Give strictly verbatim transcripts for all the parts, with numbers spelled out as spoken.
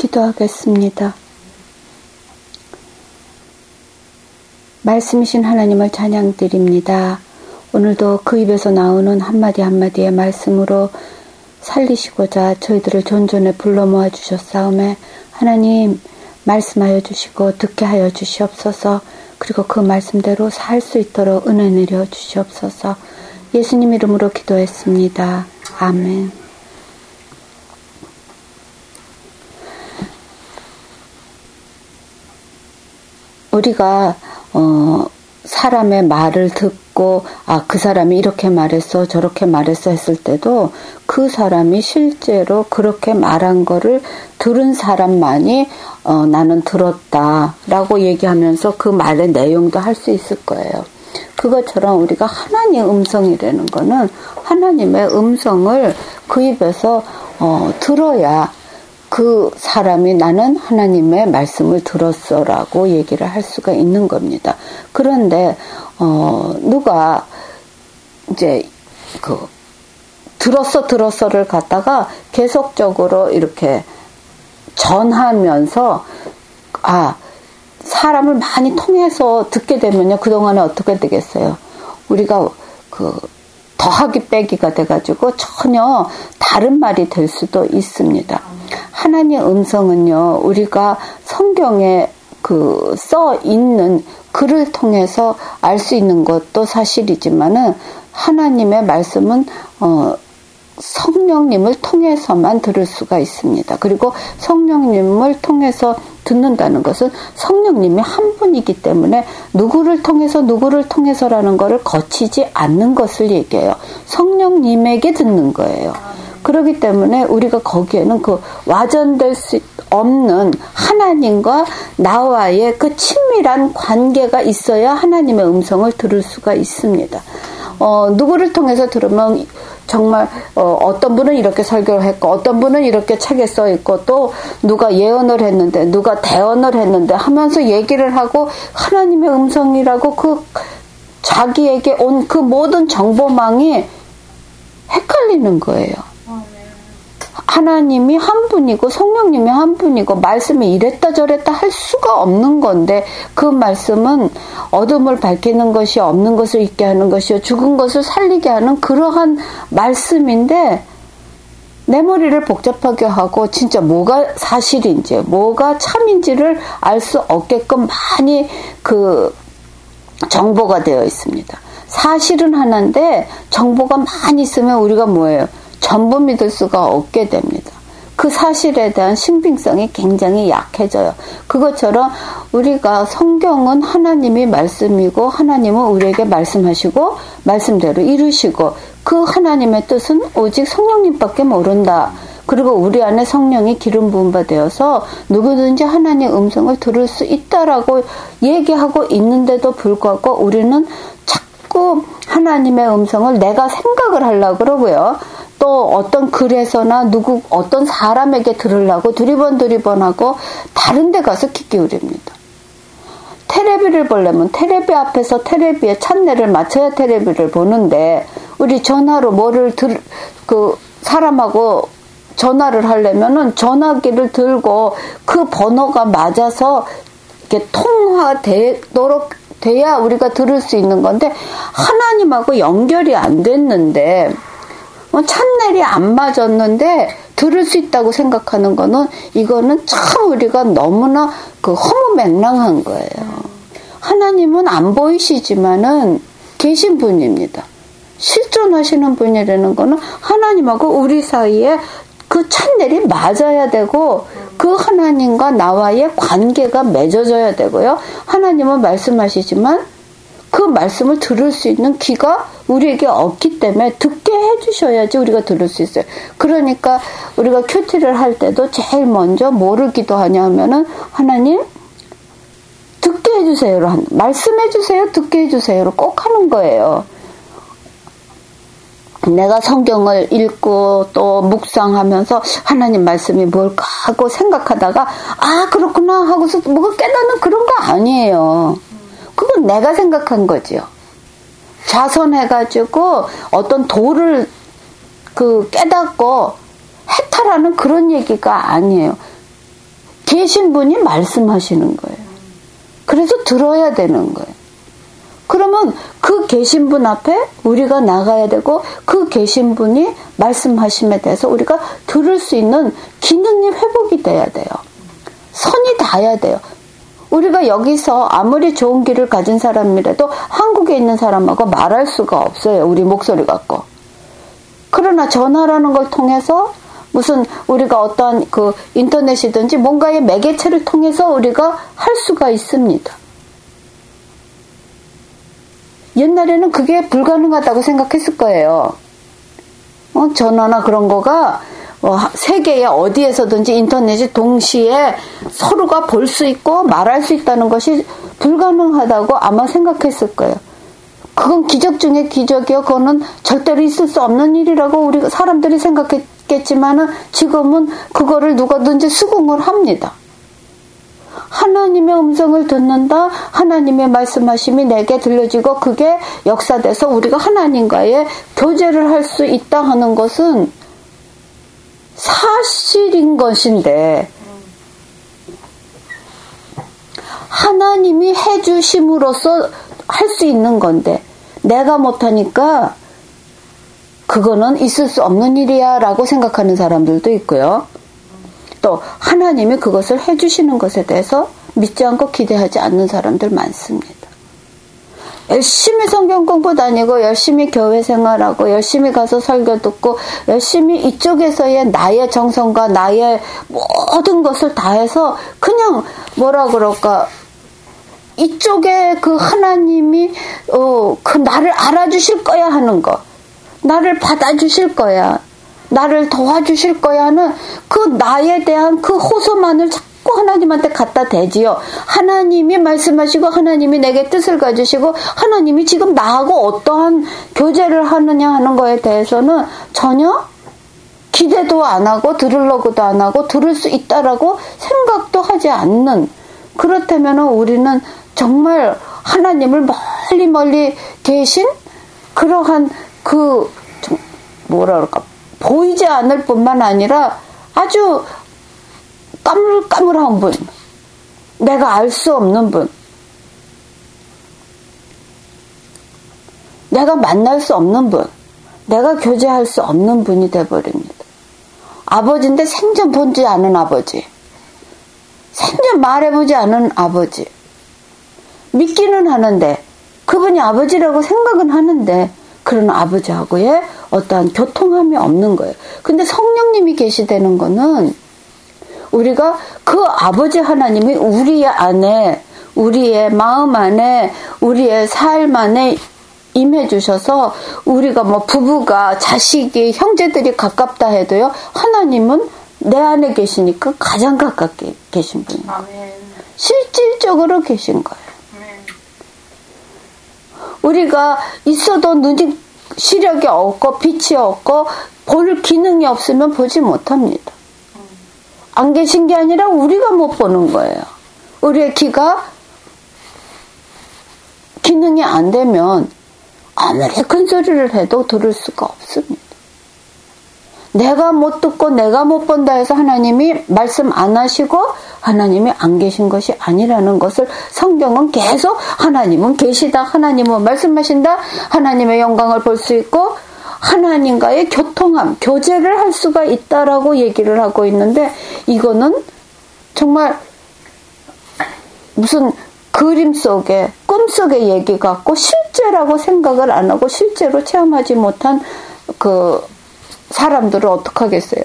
기도하겠습니다. 말씀이신 하나님을 찬양드립니다. 오늘도 그 입에서 나오는 한마디 한마디의 말씀으로 살리시고자 저희들을 존존에 불러 모아 주셨사오매 하나님 말씀하여 주시고 듣게 하여 주시옵소서. 그리고 그 말씀대로 살 수 있도록 은혜 내려 주시옵소서. 예수님 이름으로 기도했습니다. 아멘. 우리가 어, 사람의 말을 듣고 아, 그 사람이 이렇게 말했어 저렇게 말했어 했을 때도 그 사람이 실제로 그렇게 말한 거를 들은 사람만이 어, 나는 들었다라고 얘기하면서 그 말의 내용도 할 수 있을 거예요. 그것처럼 우리가 하나님의 음성이라는 거는 하나님의 음성을 그 입에서 어, 들어야 그 사람이 나는 하나님의 말씀을 들었어라고 얘기를 할 수가 있는 겁니다. 그런데 어, 누가 이제 그 들었어 들었어를 갖다가 계속적으로 이렇게 전하면서 아 사람을 많이 통해서 듣게 되면요 그동안에 어떻게 되겠어요? 우리가 그 더하기 빼기가 돼가지고 전혀 다른 말이 될 수도 있습니다. 하나님의 음성은요, 우리가 성경에 그 써 있는 글을 통해서 알 수 있는 것도 사실이지만은 하나님의 말씀은 어, 성령님을 통해서만 들을 수가 있습니다. 그리고 성령님을 통해서 듣는다는 것은 성령님이 한 분이기 때문에 누구를 통해서 누구를 통해서라는 것을 거치지 않는 것을 얘기해요. 성령님에게 듣는 거예요. 그렇기 때문에 우리가 거기에는 그 와전될 수 없는 하나님과 나와의 그 친밀한 관계가 있어야 하나님의 음성을 들을 수가 있습니다. 어, 누구를 통해서 들으면 정말 어, 어떤 분은 이렇게 설교를 했고 어떤 분은 이렇게 책에 써 있고 또 누가 예언을 했는데 누가 대언을 했는데 하면서 얘기를 하고 하나님의 음성이라고 그 자기에게 온 그 모든 정보망이 헷갈리는 거예요. 하나님이 한 분이고 성령님이 한 분이고 말씀이 이랬다 저랬다 할 수가 없는 건데 그 말씀은 어둠을 밝히는 것이 없는 것을 있게 하는 것이요 죽은 것을 살리게 하는 그러한 말씀인데 내 머리를 복잡하게 하고 진짜 뭐가 사실인지 뭐가 참인지를 알 수 없게끔 많이 그 정보가 되어 있습니다. 사실은 하나인데 정보가 많이 있으면 우리가 뭐예요? 전부 믿을 수가 없게 됩니다. 그 사실에 대한 신빙성이 굉장히 약해져요. 그것처럼 우리가 성경은 하나님이 말씀이고 하나님은 우리에게 말씀하시고 말씀대로 이루시고 그 하나님의 뜻은 오직 성령님밖에 모른다. 그리고 우리 안에 성령이 기름 부은 바 되어서 누구든지 하나님의 음성을 들을 수 있다라고 얘기하고 있는데도 불구하고 우리는 자꾸 하나님의 음성을 내가 생각을 하려고 그러고요. 또 어떤 글에서나 누구 어떤 사람에게 들으려고 두리번 두리번 하고 다른 데 가서 귀 기울입니다. 테레비를 보려면 테레비 앞에서 테레비에 찬내를 맞춰야 테레비를 보는데 우리 전화로 뭐를 들, 그 사람하고 전화를 하려면은 전화기를 들고 그 번호가 맞아서 이렇게 통화되도록 돼야 우리가 들을 수 있는 건데 하나님하고 연결이 안 됐는데 찬넬이 안 맞았는데 들을 수 있다고 생각하는 거는 이거는 참 우리가 너무나 그 허무맹랑한 거예요. 하나님은 안 보이시지만은 계신 분입니다. 실존하시는 분이라는 거는 하나님하고 우리 사이에 그 찬넬이 맞아야 되고 그 하나님과 나와의 관계가 맺어져야 되고요. 하나님은 말씀하시지만 그 말씀을 들을 수 있는 귀가 우리에게 없기 때문에 듣게 해주셔야지 우리가 들을 수 있어요. 그러니까 우리가 큐티를 할 때도 제일 먼저 뭐를 기도하냐 하면은 하나님 듣게 해주세요로 말씀해주세요, 듣게 해주세요로 꼭 하는 거예요. 내가 성경을 읽고 또 묵상하면서 하나님 말씀이 뭘까 하고 생각하다가 아 그렇구나 하고서 뭐가 깨닫는 그런 거 아니에요. 그건 내가 생각한 거지요. 자선해가지고 어떤 도를 그 깨닫고 해탈하는 그런 얘기가 아니에요. 계신 분이 말씀하시는 거예요. 그래서 들어야 되는 거예요. 그러면 그 계신 분 앞에 우리가 나가야 되고 그 계신 분이 말씀하심에 대해서 우리가 들을 수 있는 기능이 회복이 돼야 돼요. 선이 닿아야 돼요. 우리가 여기서 아무리 좋은 길을 가진 사람이라도 한국에 있는 사람하고 말할 수가 없어요. 우리 목소리 갖고. 그러나 전화라는 걸 통해서 무슨 우리가 어떠한 그 인터넷이든지 뭔가의 매개체를 통해서 우리가 할 수가 있습니다. 옛날에는 그게 불가능하다고 생각했을 거예요. 어, 전화나 그런 거가 어, 세계에 어디에서든지 인터넷이 동시에 서로가 볼 수 있고 말할 수 있다는 것이 불가능하다고 아마 생각했을 거예요. 그건 기적 중에 기적이요. 그거는 절대로 있을 수 없는 일이라고 우리 사람들이 생각했겠지만은 지금은 그거를 누구든지 수긍을 합니다. 하나님의 음성을 듣는다. 하나님의 말씀하심이 내게 들려지고 그게 역사돼서 우리가 하나님과의 교제를 할 수 있다 하는 것은 사실인 것인데 하나님이 해주심으로써 할 수 있는 건데 내가 못하니까 그거는 있을 수 없는 일이야 라고 생각하는 사람들도 있고요. 또 하나님이 그것을 해주시는 것에 대해서 믿지 않고 기대하지 않는 사람들 많습니다. 열심히 성경 공부 다니고 열심히 교회 생활하고 열심히 가서 설교 듣고 열심히 이쪽에서의 나의 정성과 나의 모든 것을 다해서 그냥 뭐라 그럴까 이쪽에 그 하나님이 어, 그 나를 알아주실 거야 하는 거, 나를 받아주실 거야, 나를 도와주실 거야 하는 그 나에 대한 그 호소만을 자꾸 하나님한테 갖다 대지요. 하나님이 말씀하시고 하나님이 내게 뜻을 가지시고 하나님이 지금 나하고 어떠한 교제를 하느냐 하는 거에 대해서는 전혀 기대도 안 하고 들으려고도 안 하고 들을 수 있다라고 생각도 하지 않는, 그렇다면 우리는 정말 하나님을 멀리 멀리 계신 그러한 그 뭐라 그럴까 보이지 않을 뿐만 아니라 아주 까물까물한 분, 내가 알 수 없는 분, 내가 만날 수 없는 분, 내가 교제할 수 없는 분이 돼버립니다. 아버지인데 생전 보지 않은 아버지, 생전 말해보지 않은 아버지, 믿기는 하는데 그분이 아버지라고 생각은 하는데 그런 아버지하고의 어떠한 교통함이 없는 거예요. 근데 성령님이 계시다는 거는 우리가 그 아버지 하나님이 우리 안에, 우리의 마음 안에, 우리의 삶 안에 임해 주셔서 우리가 뭐 부부가, 자식이, 형제들이 가깝다 해도요, 하나님은 내 안에 계시니까 가장 가깝게 계신 분이에요. 아멘. 실질적으로 계신 거예요. 아멘. 우리가 있어도 눈이 시력이 없고 빛이 없고 볼 기능이 없으면 보지 못합니다. 안 계신 게 아니라 우리가 못 보는 거예요. 우리의 귀가 기능이 안 되면 아무리 큰 소리를 해도 들을 수가 없습니다. 내가 못 듣고 내가 못 본다 해서 하나님이 말씀 안 하시고 하나님이 안 계신 것이 아니라는 것을 성경은 계속 하나님은 계시다, 하나님은 말씀하신다, 하나님의 영광을 볼 수 있고 하나님과의 교통함, 교제를 할 수가 있다라고 얘기를 하고 있는데 이거는 정말 무슨 그림 속에, 꿈 속의 얘기 같고 실제라고 생각을 안 하고 실제로 체험하지 못한 그 사람들을 어떡하겠어요?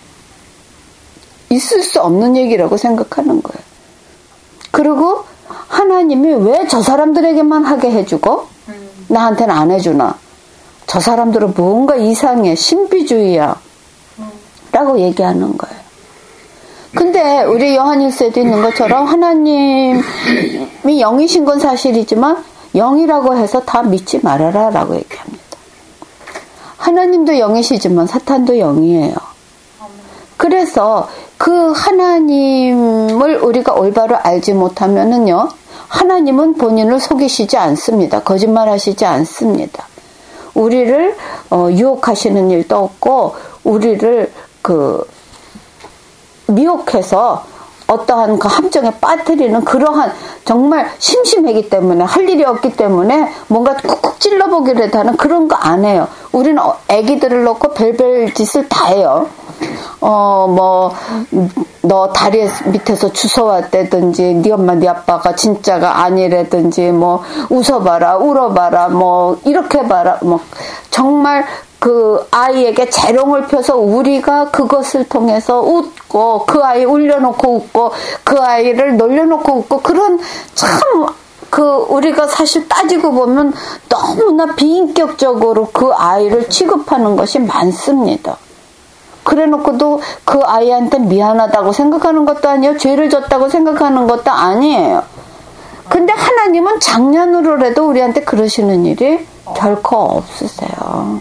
있을 수 없는 얘기라고 생각하는 거예요. 그리고 하나님이 왜 저 사람들에게만 하게 해주고 나한테는 안 해주나? 저 사람들은 뭔가 이상해, 신비주의야 라고 얘기하는 거예요. 근데 우리 요한일서에도 있는 것처럼 하나님이 영이신 건 사실이지만 영이라고 해서 다 믿지 말아라 라고 얘기합니다. 하나님도 영이시지만 사탄도 영이에요. 그래서 그 하나님을 우리가 올바로 알지 못하면은요, 하나님은 본인을 속이시지 않습니다. 거짓말하시지 않습니다. 우리를 어, 유혹하시는 일도 없고 우리를 그 미혹해서 어떠한 그 함정에 빠뜨리는 그러한 정말 심심하기 때문에 할 일이 없기 때문에 뭔가 쿡쿡 찔러보기라도 하는 그런 거 안 해요. 우리는 애기들을 놓고 별별 짓을 다 해요. 어, 뭐, 너 다리 밑에서 주워왔다든지, 네 엄마, 네 아빠가 진짜가 아니라든지, 뭐, 웃어봐라, 울어봐라, 뭐, 이렇게 봐라, 뭐, 정말 그 아이에게 재롱을 펴서 우리가 그것을 통해서 웃고, 그 아이 울려놓고 웃고, 그 아이를 놀려놓고 웃고, 그런 참, 그, 우리가 사실 따지고 보면 너무나 비인격적으로 그 아이를 취급하는 것이 많습니다. 그래 놓고도 그 아이한테 미안하다고 생각하는 것도 아니에요. 죄를 졌다고 생각하는 것도 아니에요. 근데 하나님은 장난으로라도 우리한테 그러시는 일이 결코 없으세요.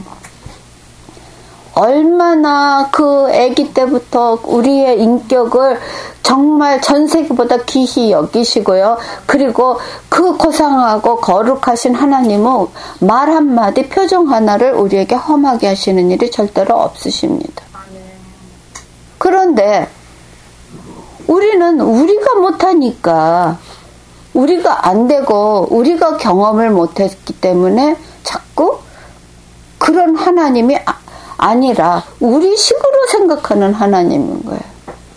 얼마나 그 아기 때부터 우리의 인격을 정말 전 세계보다 귀히 여기시고요. 그리고 그 고상하고 거룩하신 하나님은 말 한마디, 표정 하나를 우리에게 험하게 하시는 일이 절대로 없으십니다. 그런데 우리는 우리가 못하니까, 우리가 안 되고 우리가 경험을 못했기 때문에 자꾸 그런 하나님이 아, 아니라 우리 식으로 생각하는 하나님인 거예요.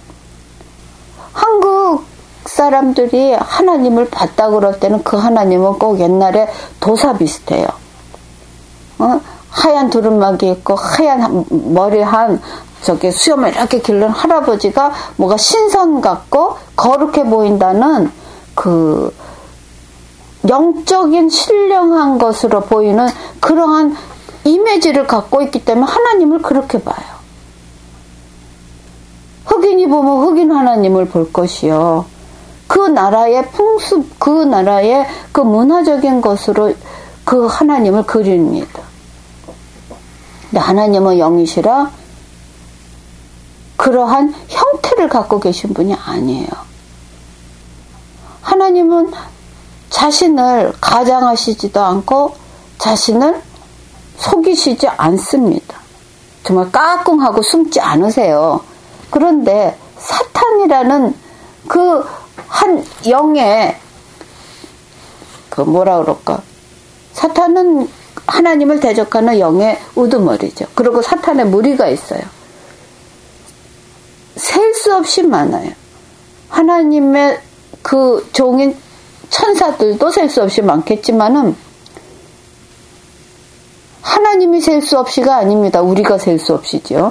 한국 사람들이 하나님을 봤다 그럴 때는 그 하나님은 꼭 옛날에 도사 비슷해요. 어? 하얀 두루마기 있고 하얀 머리 한 저기 수염을 이렇게 기른 할아버지가 뭐가 신선 같고 거룩해 보인다는 그 영적인 신령한 것으로 보이는 그러한 이미지를 갖고 있기 때문에 하나님을 그렇게 봐요. 흑인이 보면 흑인 하나님을 볼 것이요. 그 나라의 풍습, 그 나라의 그 문화적인 것으로 그 하나님을 그립니다. 근데 하나님은 영이시라 그러한 형태를 갖고 계신 분이 아니에요. 하나님은 자신을 가장하시지도 않고 자신을 속이시지 않습니다. 정말 까꿍하고 숨지 않으세요. 그런데 사탄이라는 그 한 영의 그 뭐라 그럴까? 사탄은 하나님을 대적하는 영의 우두머리죠. 그리고 사탄의 무리가 있어요. 셀 수 없이 많아요. 하나님의 그 종인 천사들도 셀 수 없이 많겠지만은 하나님이 셀 수 없이가 아닙니다. 우리가 셀 수 없이죠.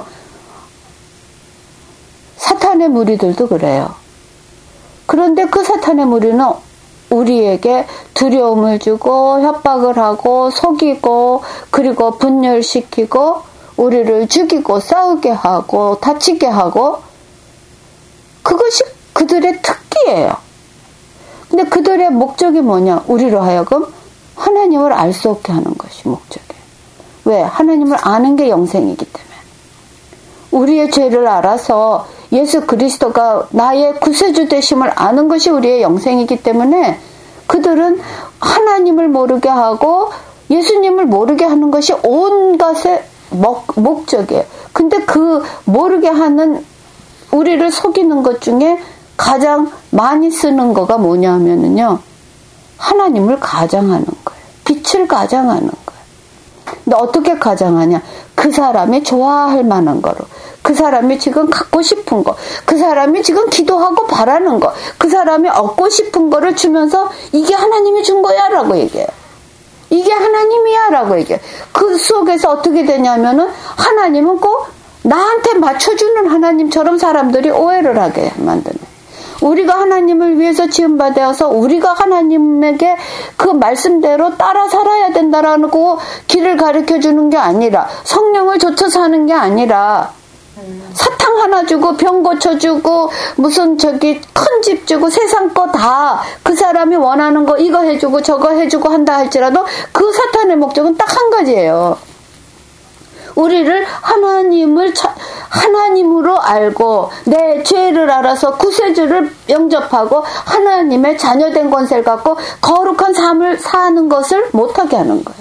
사탄의 무리들도 그래요. 그런데 그 사탄의 무리는 우리에게 두려움을 주고 협박을 하고 속이고 그리고 분열시키고 우리를 죽이고 싸우게 하고 다치게 하고 그것이 그들의 특기예요. 근데 그들의 목적이 뭐냐? 우리로 하여금 하나님을 알 수 없게 하는 것이 목적이에요. 왜? 하나님을 아는 게 영생이기 때문에. 우리의 죄를 알아서 예수 그리스도가 나의 구세주 되심을 아는 것이 우리의 영생이기 때문에 그들은 하나님을 모르게 하고 예수님을 모르게 하는 것이 온갖의 목적이에요. 근데 그 모르게 하는 우리를 속이는 것 중에 가장 많이 쓰는 거가 뭐냐 하면은요. 하나님을 가장하는 거예요. 빛을 가장하는 거예요. 근데 어떻게 가장하냐? 그 사람이 좋아할 만한 거로. 그 사람이 지금 갖고 싶은 거. 그 사람이 지금 기도하고 바라는 거. 그 사람이 얻고 싶은 거를 주면서 이게 하나님이 준 거야 라고 얘기해요. 이게 하나님이야 라고 얘기해요. 그 속에서 어떻게 되냐면은 하나님은 꼭 나한테 맞춰주는 하나님처럼 사람들이 오해를 하게 만드는. 우리가 하나님을 위해서 지음받아서 우리가 하나님에게 그 말씀대로 따라 살아야 된다라는 거 길을 가르쳐주는 게 아니라 성령을 좇아서 하는 게 아니라 사탕 하나 주고 병 고쳐주고 무슨 저기 큰 집 주고 세상 거 다 그 사람이 원하는 거 이거 해주고 저거 해주고 한다 할지라도 그 사탄의 목적은 딱 한 가지예요. 우리를 하나님을 차, 하나님으로 알고 내 죄를 알아서 구세주를 영접하고 하나님의 자녀된 권세를 갖고 거룩한 삶을 사는 것을 못하게 하는 거예요.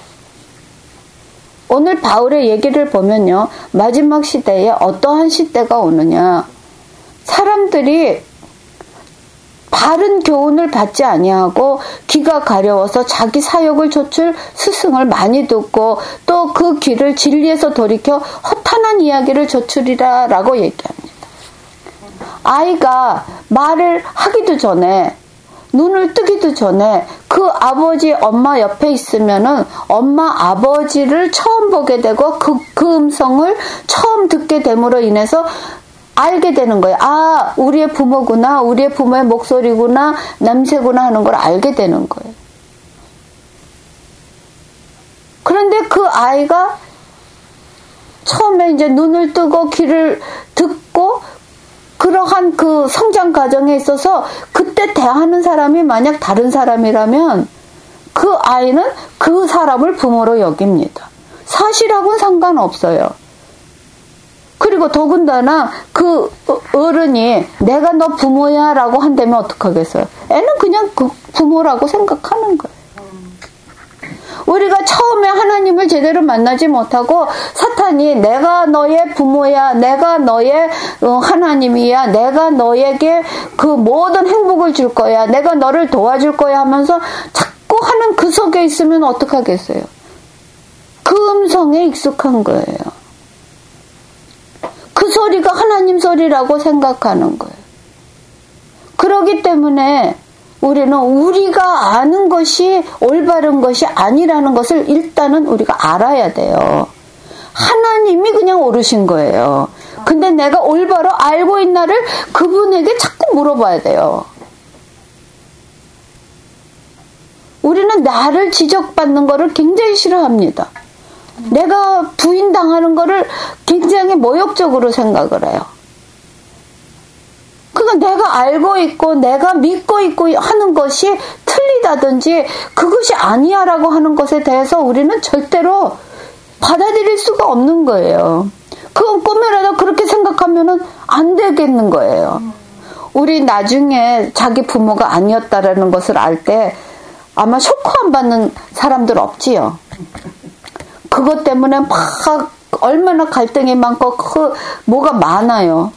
오늘 바울의 얘기를 보면요. 마지막 시대에 어떠한 시대가 오느냐. 사람들이 바른 교훈을 받지 아니하고 귀가 가려워서 자기 사욕을 좇을 스승을 많이 듣고 또 그 귀를 진리에서 돌이켜 허탄한 이야기를 좇으리라 라고 얘기합니다. 아이가 말을 하기도 전에 눈을 뜨기도 전에 그 아버지 엄마 옆에 있으면은 엄마 아버지를 처음 보게 되고 그, 그 음성을 처음 듣게 됨으로 인해서 알게 되는 거예요. 아, 우리의 부모구나, 우리의 부모의 목소리구나, 냄새구나 하는 걸 알게 되는 거예요. 그런데 그 아이가 처음에 이제 눈을 뜨고 귀를 듣고 그러한 그 성장 과정에 있어서 그때 대하는 사람이 만약 다른 사람이라면 그 아이는 그 사람을 부모로 여깁니다. 사실하고는 상관없어요. 그리고 더군다나 그 어른이 내가 너 부모야 라고 한다면 어떡하겠어요? 애는 그냥 그 부모라고 생각하는 거예요. 우리가 처음에 하나님을 제대로 만나지 못하고 사탄이 내가 너의 부모야, 내가 너의 하나님이야, 내가 너에게 그 모든 행복을 줄 거야, 내가 너를 도와줄 거야 하면서 자꾸 하는 그 속에 있으면 어떡하겠어요? 그 음성에 익숙한 거예요. 그 소리가 하나님 소리라고 생각하는 거예요. 그렇기 때문에 우리는 우리가 아는 것이 올바른 것이 아니라는 것을 일단은 우리가 알아야 돼요. 하나님이 그냥 옳으신 거예요. 근데 내가 올바로 알고 있나를 그분에게 자꾸 물어봐야 돼요. 우리는 나를 지적받는 거를 굉장히 싫어합니다. 내가 부인당하는 거를 굉장히 모욕적으로 생각을 해요. 그러니까 내가 알고 있고 내가 믿고 있고 하는 것이 틀리다든지 그것이 아니야라고 하는 것에 대해서 우리는 절대로 받아들일 수가 없는 거예요. 그건 꿈이라도 그렇게 생각하면은 안 되겠는 거예요. 우리 나중에 자기 부모가 아니었다라는 것을 알 때 아마 쇼크 안 받는 사람들 없지요. 그것 때문에 막 얼마나 갈등이 많고 그 뭐가 많아요.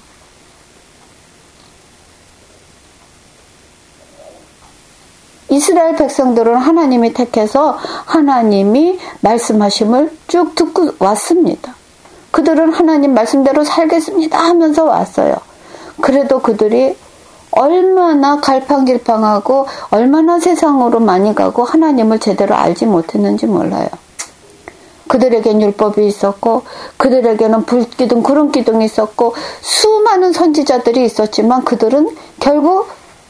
이스라엘 백성들은 하나님이 택해서 하나님이 말씀하심을 쭉 듣고 왔습니다. 그들은 하나님 말씀대로 살겠습니다 하면서 왔어요. 그래도 그들이 얼마나 갈팡질팡하고 얼마나 세상으로 많이 가고 하나님을 제대로 알지 못했는지 몰라요. 그들에겐 율법이 있었고 그들에게는 불기둥 구름기둥이 있었고 수많은 선지자들이 있었지만 그들은 결국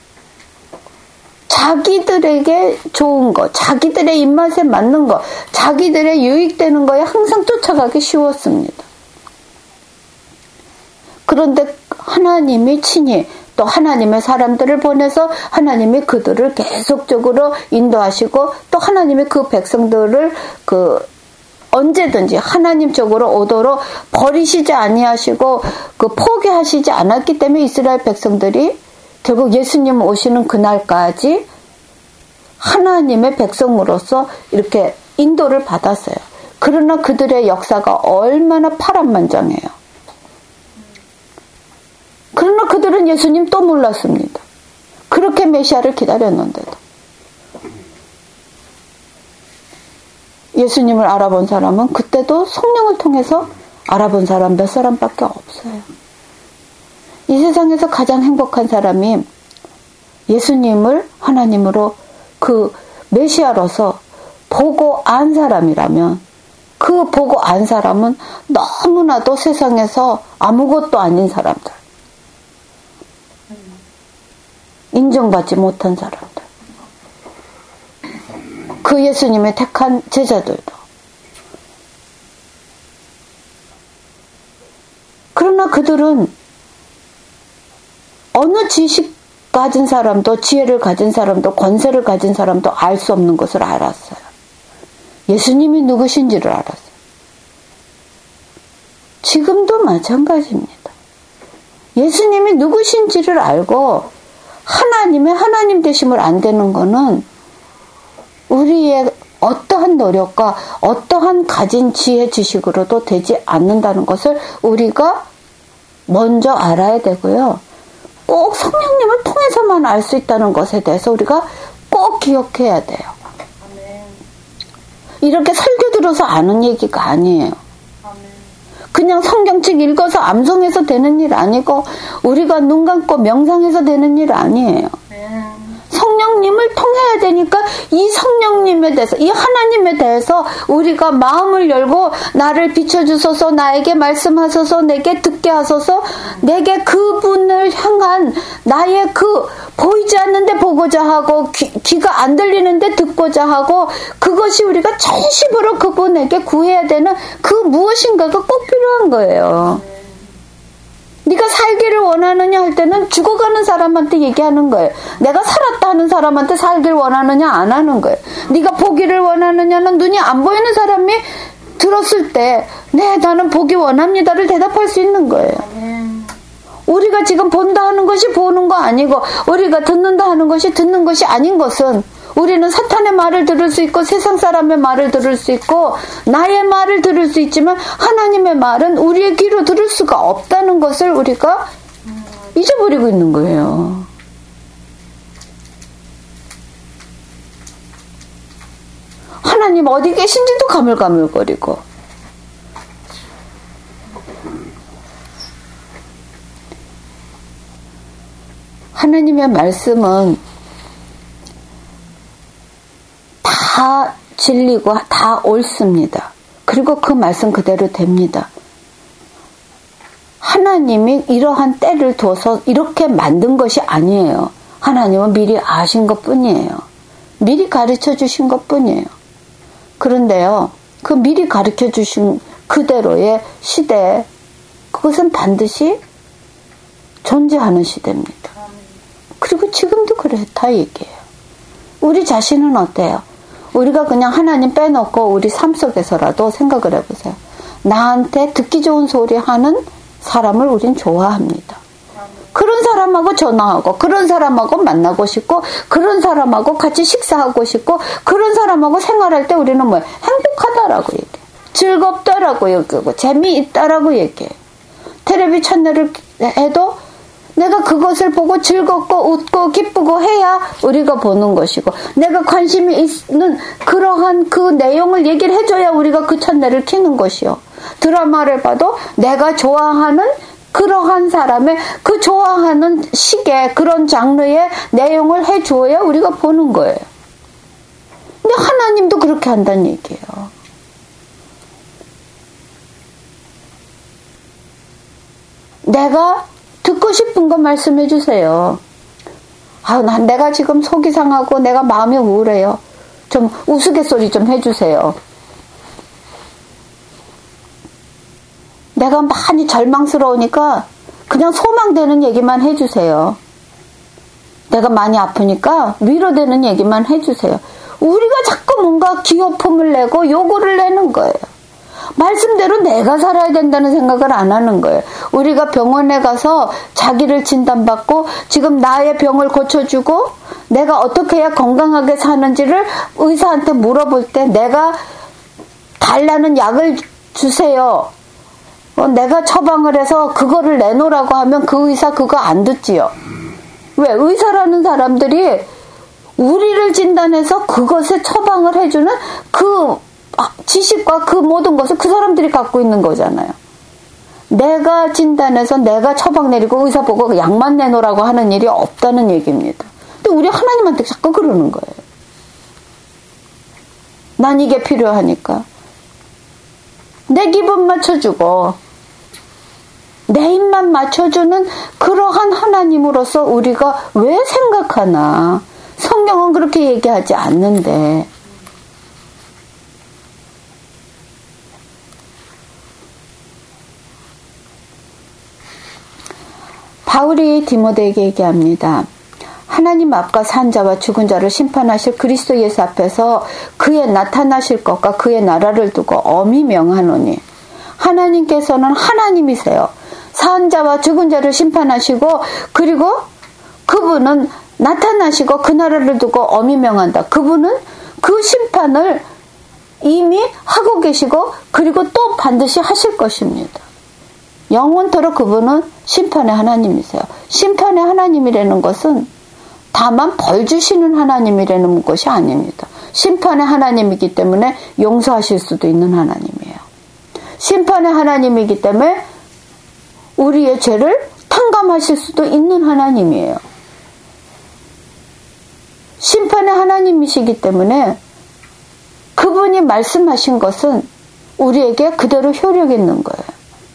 자기들에게 좋은 거, 자기들의 입맛에 맞는 거, 자기들의 유익되는 거에 항상 쫓아가기 쉬웠습니다. 그런데 하나님이 친히 또 하나님의 사람들을 보내서 하나님이 그들을 계속적으로 인도하시고 또 하나님이 그 백성들을 그 언제든지 하나님 쪽으로 오도록 버리시지 아니하시고 그 포기하시지 않았기 때문에 이스라엘 백성들이 결국 예수님 오시는 그날까지 하나님의 백성으로서 이렇게 인도를 받았어요. 그러나 그들의 역사가 얼마나 파란만장해요. 그러나 그들은 예수님 또 몰랐습니다. 그렇게 메시아를 기다렸는데도. 예수님을 알아본 사람은 그때도 성령을 통해서 알아본 사람 몇 사람밖에 없어요. 이 세상에서 가장 행복한 사람이 예수님을 하나님으로 그 메시아로서 보고 안 사람이라면 그 보고 안 사람은 너무나도 세상에서 아무것도 아닌 사람들. 인정받지 못한 사람들. 그 예수님의 택한 제자들도. 그러나 그들은 어느 지식 가진 사람도 지혜를 가진 사람도 권세를 가진 사람도 알 수 없는 것을 알았어요. 예수님이 누구신지를 알았어요. 지금도 마찬가지입니다. 예수님이 누구신지를 알고 하나님의 하나님 되심을 안 되는 거는 우리의 어떠한 노력과 어떠한 가진 지혜 지식으로도 되지 않는다는 것을 우리가 먼저 알아야 되고요. 꼭 성령님을 통해서만 알 수 있다는 것에 대해서 우리가 꼭 기억해야 돼요. 이렇게 설교 들어서 아는 얘기가 아니에요. 그냥 성경책 읽어서 암송해서 되는 일 아니고 우리가 눈 감고 명상해서 되는 일 아니에요. 성령님을 통해야 되니까 이 성령님에 대해서, 이 하나님에 대해서 우리가 마음을 열고 나를 비춰주소서, 나에게 말씀하소서, 내게 듣게 하소서, 내게 그분을 향한 나의 그 보이지 않는데 보고자 하고 귀, 귀가 안 들리는데 듣고자 하고, 그것이 우리가 전심으로 그분에게 구해야 되는 그 무엇인가가 꼭 필요한 거예요. 네가 살기를 원하느냐 할 때는 죽어가는 사람한테 얘기하는 거예요. 내가 살았다 하는 사람한테 살기를 원하느냐 안 하는 거예요. 네가 보기를 원하느냐는 눈이 안 보이는 사람이 들었을 때 네, 나는 보기 원합니다를 대답할 수 있는 거예요. 우리가 지금 본다 하는 것이 보는 거 아니고 우리가 듣는다 하는 것이 듣는 것이 아닌 것은, 우리는 사탄의 말을 들을 수 있고 세상 사람의 말을 들을 수 있고 나의 말을 들을 수 있지만 하나님의 말은 우리의 귀로 들을 수가 없다는 것을 우리가 잊어버리고 있는 거예요. 하나님 어디 계신지도 가물가물거리고. 하나님의 말씀은 다 진리고 다 옳습니다. 그리고 그 말씀 그대로 됩니다. 하나님이 이러한 때를 둬서 이렇게 만든 것이 아니에요. 하나님은 미리 아신 것 뿐이에요. 미리 가르쳐 주신 것 뿐이에요. 그런데요, 그 미리 가르쳐 주신 그대로의 시대, 그것은 반드시 존재하는 시대입니다. 그리고 지금도 그렇다 얘기해요. 우리 자신은 어때요? 우리가 그냥 하나님 빼놓고 우리 삶 속에서라도 생각을 해보세요. 나한테 듣기 좋은 소리 하는 사람을 우린 좋아합니다. 그런 사람하고 전화하고, 그런 사람하고 만나고 싶고, 그런 사람하고 같이 식사하고 싶고, 그런 사람하고 생활할 때 우리는 뭐예요? 행복하다라고 얘기해요. 즐겁다라고 얘기하고, 재미있다라고 얘기해요. 텔레비 채널을 해도 내가 그것을 보고 즐겁고 웃고 기쁘고 해야 우리가 보는 것이고, 내가 관심이 있는 그러한 그 내용을 얘기를 해줘야 우리가 그 채널을 켜는 것이요. 드라마를 봐도 내가 좋아하는 그러한 사람의 그 좋아하는 식의 그런 장르의 내용을 해줘야 우리가 보는 거예요. 근데 하나님도 그렇게 한다는 얘기예요. 내가 듣고 싶은 거 말씀해 주세요. 아, 난 내가 지금 속이 상하고 내가 마음이 우울해요. 좀 우스갯소리 좀 해주세요. 내가 많이 절망스러우니까 그냥 소망되는 얘기만 해주세요. 내가 많이 아프니까 위로되는 얘기만 해주세요. 우리가 자꾸 뭔가 기호품을 내고 요구를 내는 거예요. 말씀대로 내가 살아야 된다는 생각을 안 하는 거예요. 우리가 병원에 가서 자기를 진단받고 지금 나의 병을 고쳐주고 내가 어떻게 해야 건강하게 사는지를 의사한테 물어볼 때 내가 달라는 약을 주세요. 어, 내가 처방을 해서 그거를 내놓으라고 하면 그 의사 그거 안 듣지요. 왜? 의사라는 사람들이 우리를 진단해서 그것에 처방을 해주는 그 지식과 그 모든 것을 그 사람들이 갖고 있는 거잖아요. 내가 진단해서 내가 처방 내리고 의사 보고 약만 내놓으라고 하는 일이 없다는 얘기입니다. 근데 우리 하나님한테 자꾸 그러는 거예요. 난 이게 필요하니까. 내 기분 맞춰주고 내 입만 맞춰주는 그러한 하나님으로서 우리가 왜 생각하나. 성경은 그렇게 얘기하지 않는데. 바울이 디모데에게 얘기합니다. 하나님 앞과 산 자와 죽은 자를 심판하실 그리스도 예수 앞에서 그의 나타나실 것과 그의 나라를 두고 엄히 명하노니, 하나님께서는 하나님이세요. 산 자와 죽은 자를 심판하시고 그리고 그분은 나타나시고 그 나라를 두고 엄히 명한다. 그분은 그 심판을 이미 하고 계시고 그리고 또 반드시 하실 것입니다. 영원토록 그분은 심판의 하나님이세요. 심판의 하나님이라는 것은 다만 벌 주시는 하나님이라는 것이 아닙니다. 심판의 하나님이기 때문에 용서하실 수도 있는 하나님이에요. 심판의 하나님이기 때문에 우리의 죄를 탕감하실 수도 있는 하나님이에요. 심판의 하나님이시기 때문에 그분이 말씀하신 것은 우리에게 그대로 효력 있는 거예요.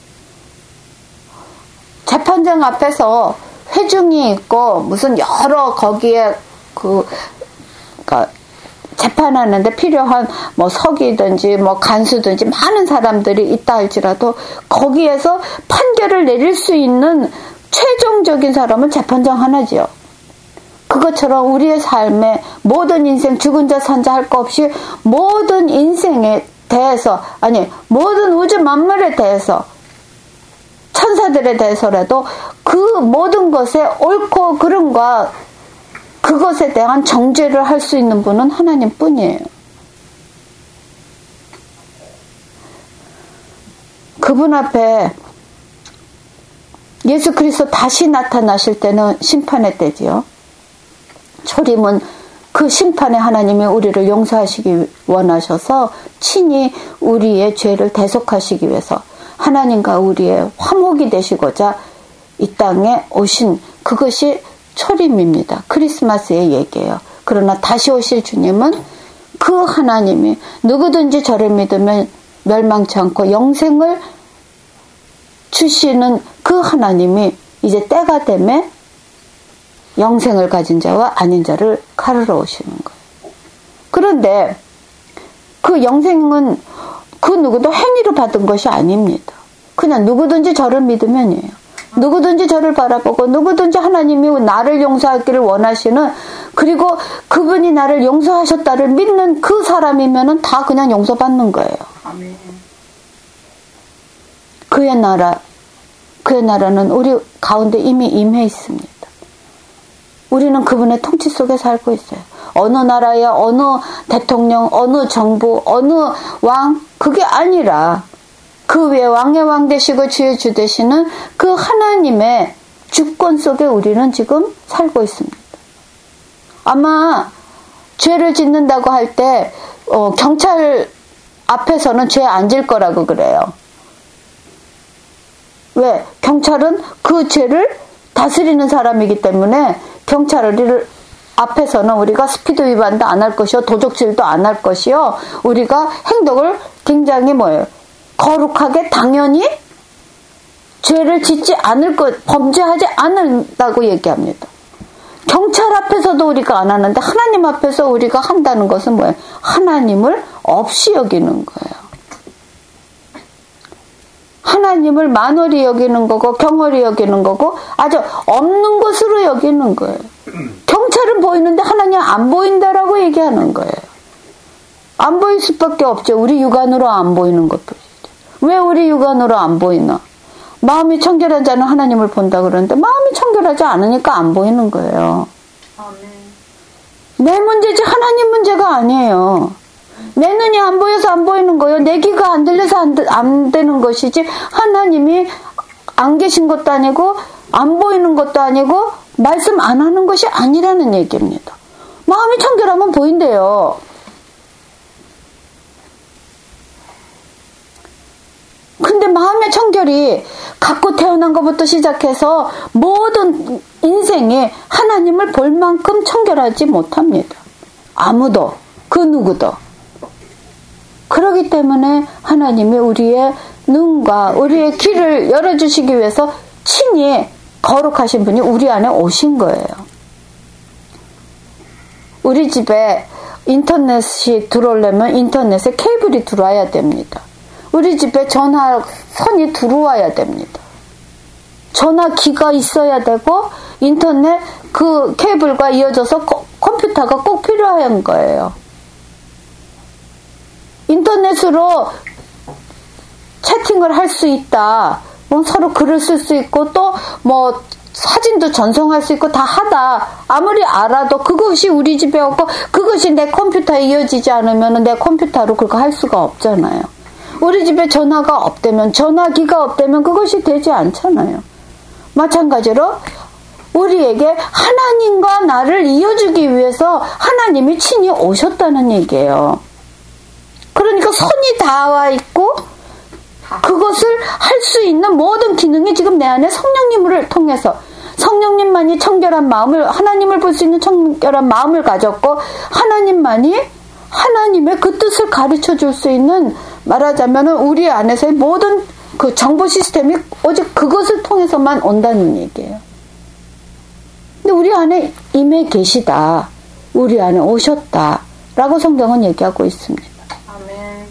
재판장 앞에서 회중이 있고 무슨 여러 거기에 그 그러니까 재판하는데 필요한 뭐 서기든지 뭐 간수든지 많은 사람들이 있다 할지라도 거기에서 판결을 내릴 수 있는 최종적인 사람은 재판장 하나지요. 그것처럼 우리의 삶에 모든 인생 죽은 자 산 자 할 거 없이 모든 인생에 대해서 아니 모든 우주 만물에 대해서 천사들에 대해서라도 그 모든 것에 옳고 그름과 그것에 대한 정죄를 할 수 있는 분은 하나님 뿐이에요. 그분 앞에 예수 그리스도 다시 나타나실 때는 심판의 때지요. 초림은 그 심판의 하나님이 우리를 용서하시기 원하셔서 친히 우리의 죄를 대속하시기 위해서 하나님과 우리의 화목이 되시고자 이 땅에 오신 그것이 초림입니다. 크리스마스의 얘기예요. 그러나 다시 오실 주님은 그 하나님이 누구든지 저를 믿으면 멸망치 않고 영생을 주시는 그 하나님이 이제 때가 되면 영생을 가진 자와 아닌 자를 가르러 오시는 거예요. 그런데 그 영생은 그 누구도 행위로 받은 것이 아닙니다. 그냥 누구든지 저를 믿으면이에요. 누구든지 저를 바라보고 누구든지 하나님이 나를 용서하기를 원하시는 그리고 그분이 나를 용서하셨다를 믿는 그 사람이면은 다 그냥 용서받는 거예요. 아멘. 그의 나라, 그의 나라는 우리 가운데 이미 임해 있습니다. 우리는 그분의 통치 속에 살고 있어요. 어느 나라의 어느 대통령, 어느 정부, 어느 왕 그게 아니라 그 외에 왕의 왕 되시고 주의 주 되시는 그 하나님의 주권 속에 우리는 지금 살고 있습니다. 아마 죄를 짓는다고 할 때 어, 경찰 앞에서는 죄 안 질 거라고 그래요. 왜? 경찰은 그 죄를 다스리는 사람이기 때문에 경찰을 앞에서는 우리가 스피드 위반도 안 할 것이요, 도적질도 안 할 것이요, 우리가 행동을 굉장히 뭐예요? 거룩하게 당연히 죄를 짓지 않을 것, 범죄하지 않는다고 얘기합니다. 경찰 앞에서도 우리가 안 하는데 하나님 앞에서 우리가 한다는 것은 뭐예요? 하나님을 없이 여기는 거예요. 하나님을 만월히 여기는 거고 경월히 여기는 거고 아주 없는 것으로 여기는 거예요. 경찰은 보이는데 하나님 안 보인다라고 얘기하는 거예요. 안 보일 수밖에 없죠. 우리 육안으로 안 보이는 것뿐이죠. 왜 우리 육안으로 안 보이나? 마음이 청결한 자는 하나님을 본다 그러는데 마음이 청결하지 않으니까 안 보이는 거예요. 내 문제지 하나님 문제가 아니에요. 내 눈이 안 보여서 안 보이는 거예요. 내 귀가 안 들려서 안, 안 되는 것이지 하나님이 안 계신 것도 아니고 안 보이는 것도 아니고 말씀 안 하는 것이 아니라는 얘기입니다. 마음이 청결하면 보인대요. 근데 마음의 청결이 갖고 태어난 것부터 시작해서 모든 인생에 하나님을 볼 만큼 청결하지 못합니다. 아무도, 그 누구도. 그렇기 때문에 하나님이 우리의 눈과 우리의 귀를 열어주시기 위해서 친히 거룩하신 분이 우리 안에 오신 거예요. 우리 집에 인터넷이 들어오려면 인터넷에 케이블이 들어와야 됩니다. 우리 집에 전화선이 들어와야 됩니다. 전화기가 있어야 되고 인터넷 그 케이블과 이어져서 컴퓨터가 꼭 필요한 거예요. 인터넷으로 채팅을 할 수 있다. 뭐 서로 글을 쓸 수 있고 또 뭐 사진도 전송할 수 있고 다 하다. 아무리 알아도 그것이 우리 집에 없고 그것이 내 컴퓨터에 이어지지 않으면 내 컴퓨터로 그거 할 수가 없잖아요. 우리 집에 전화가 없다면, 전화기가 없다면 그것이 되지 않잖아요. 마찬가지로 우리에게 하나님과 나를 이어주기 위해서 하나님이 친히 오셨다는 얘기예요. 그러니까 선이 닿아 있고 그것을 할 수 있는 모든 기능이 지금 내 안에 성령님을 통해서, 성령님만이 청결한 마음을, 하나님을 볼 수 있는 청결한 마음을 가졌고, 하나님만이 하나님의 그 뜻을 가르쳐 줄 수 있는, 말하자면 우리 안에서의 모든 그 정보 시스템이 오직 그것을 통해서만 온다는 얘기예요. 근데 우리 안에 임해 계시다, 우리 안에 오셨다 라고 성경은 얘기하고 있습니다. 아멘.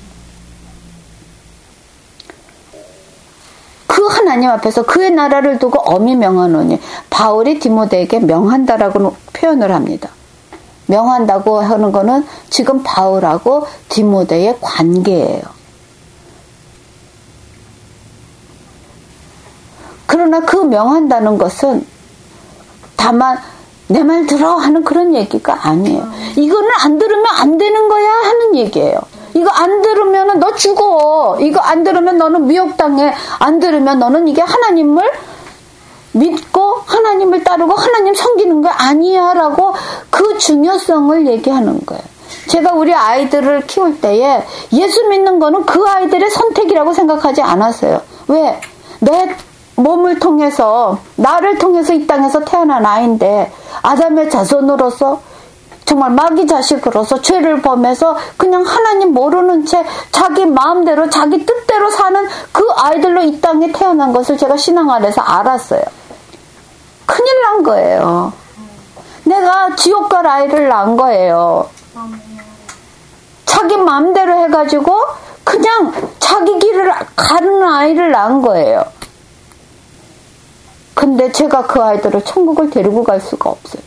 그 하나님 앞에서 그의 나라를 두고 엄히 명하노니, 바울이 디모데에게 명한다라고 표현을 합니다. 명한다고 하는 거는 지금 바울하고 디모데의 관계예요. 그러나 그 명한다는 것은 다만 내 말 들어 하는 그런 얘기가 아니에요. 이거는 안 들으면 안 되는 거야 하는 얘기예요. 이거 안 들으면 너 죽어. 이거 안 들으면 너는 미혹당해. 안 들으면 너는 이게 하나님을 믿고 하나님을 따르고 하나님 섬기는 거 아니야 라고 그 중요성을 얘기하는 거예요. 제가 우리 아이들을 키울 때에 예수 믿는 거는 그 아이들의 선택이라고 생각하지 않았어요. 왜? 내 몸을 통해서, 나를 통해서 이 땅에서 태어난 아이인데 아담의 자손으로서 정말 마귀 자식으로서 죄를 범해서 그냥 하나님 모르는 채 자기 마음대로 자기 뜻대로 사는 그 아이들로 이 땅에 태어난 것을 제가 신앙 안에서 알았어요. 큰일 난 거예요. 내가 지옥 갈 아이를 낳은 거예요. 자기 마음대로 해가지고 그냥 자기 길을 가는 아이를 낳은 거예요. 근데 제가 그 아이들을 천국을 데리고 갈 수가 없어요.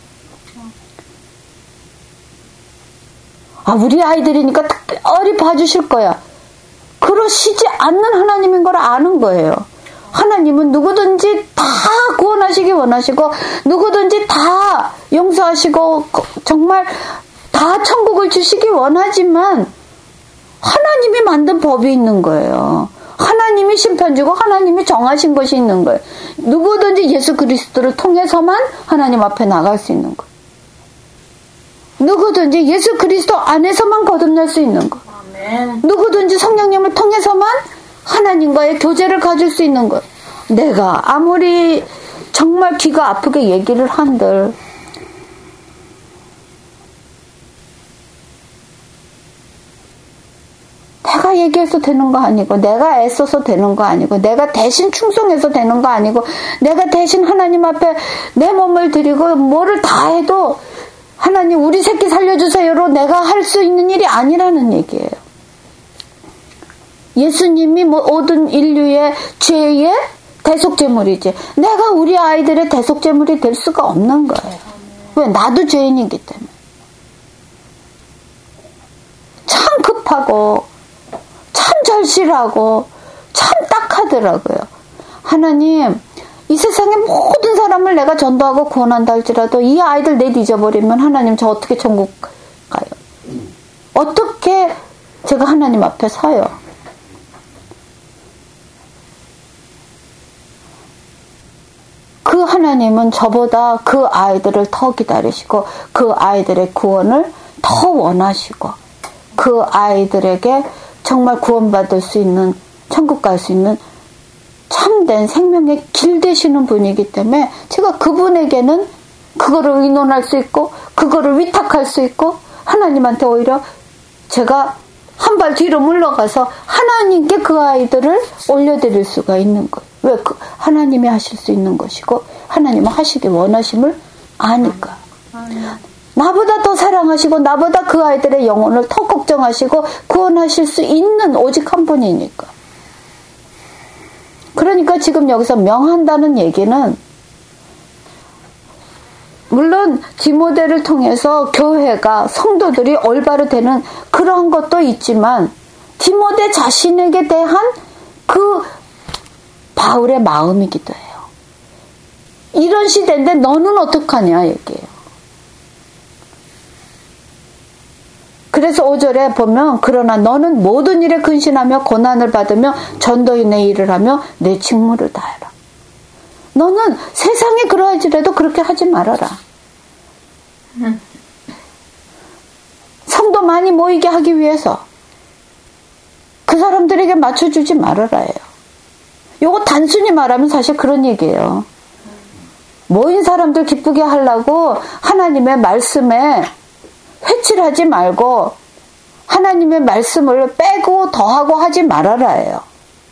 아, 우리 아이들이니까 특별히 봐주실 거야. 그러시지 않는 하나님인 걸 아는 거예요. 하나님은 누구든지 다 구원하시기 원하시고, 누구든지 다 용서하시고, 정말 다 천국을 주시기 원하지만, 하나님이 만든 법이 있는 거예요. 하나님이 심판 주고 하나님이 정하신 것이 있는 거예요. 누구든지 예수 그리스도를 통해서만 하나님 앞에 나갈 수 있는 거예요. 누구든지 예수 그리스도 안에서만 거듭날 수 있는 거. 아멘. 누구든지 성령님을 통해서만 하나님과의 교제를 가질 수 있는 거. 내가 아무리 정말 귀가 아프게 얘기를 한들 내가 얘기해서 되는 거 아니고, 내가 애써서 되는 거 아니고, 내가 대신 충성해서 되는 거 아니고, 내가 대신 하나님 앞에 내 몸을 드리고 뭐를 다 해도 하나님 우리 새끼 살려주세요로 내가 할 수 있는 일이 아니라는 얘기예요. 예수님이 모든 인류의 죄의 대속제물이지, 내가 우리 아이들의 대속제물이 될 수가 없는 거예요. 왜? 나도 죄인이기 때문에. 참 급하고 참 절실하고 참 딱하더라고요. 하나님, 이 세상의 모든 사람을 내가 전도하고 구원한다 할지라도 이 아이들 내 잊어버리면 하나님 저 어떻게 천국 가요? 어떻게 제가 하나님 앞에 서요? 그 하나님은 저보다 그 아이들을 더 기다리시고 그 아이들의 구원을 더 원하시고 그 아이들에게 정말 구원받을 수 있는, 천국 갈 수 있는 참된 생명의 길 되시는 분이기 때문에 제가 그분에게는 그거를 의논할 수 있고 그거를 위탁할 수 있고 하나님한테 오히려 제가 한 발 뒤로 물러가서 하나님께 그 아이들을 올려드릴 수가 있는 거예요. 왜? 그 하나님이 하실 수 있는 것이고 하나님은 하시기 원하심을 아니까. 나보다 더 사랑하시고 나보다 그 아이들의 영혼을 더 걱정하시고 구원하실 수 있는 오직 한 분이니까. 그러니까 지금 여기서 명한다는 얘기는 물론 디모데를 통해서 교회가, 성도들이 올바로 되는 그런 것도 있지만 디모데 자신에게 대한 그 바울의 마음이기도 해요. 이런 시대인데 너는 어떡하냐 얘기해요. 그래서 오 절에 보면 그러나 너는 모든 일에 근신하며 고난을 받으며 전도인의 일을 하며 내 직무를 다해라. 너는 세상에 그러하지라도 그렇게 하지 말아라. 성도 많이 모이게 하기 위해서 그 사람들에게 맞춰주지 말아라 해요. 요거 단순히 말하면 사실 그런 얘기예요. 모인 사람들 기쁘게 하려고 하나님의 말씀에 회칠하지 말고 하나님의 말씀을 빼고 더하고 하지 말아라 해요.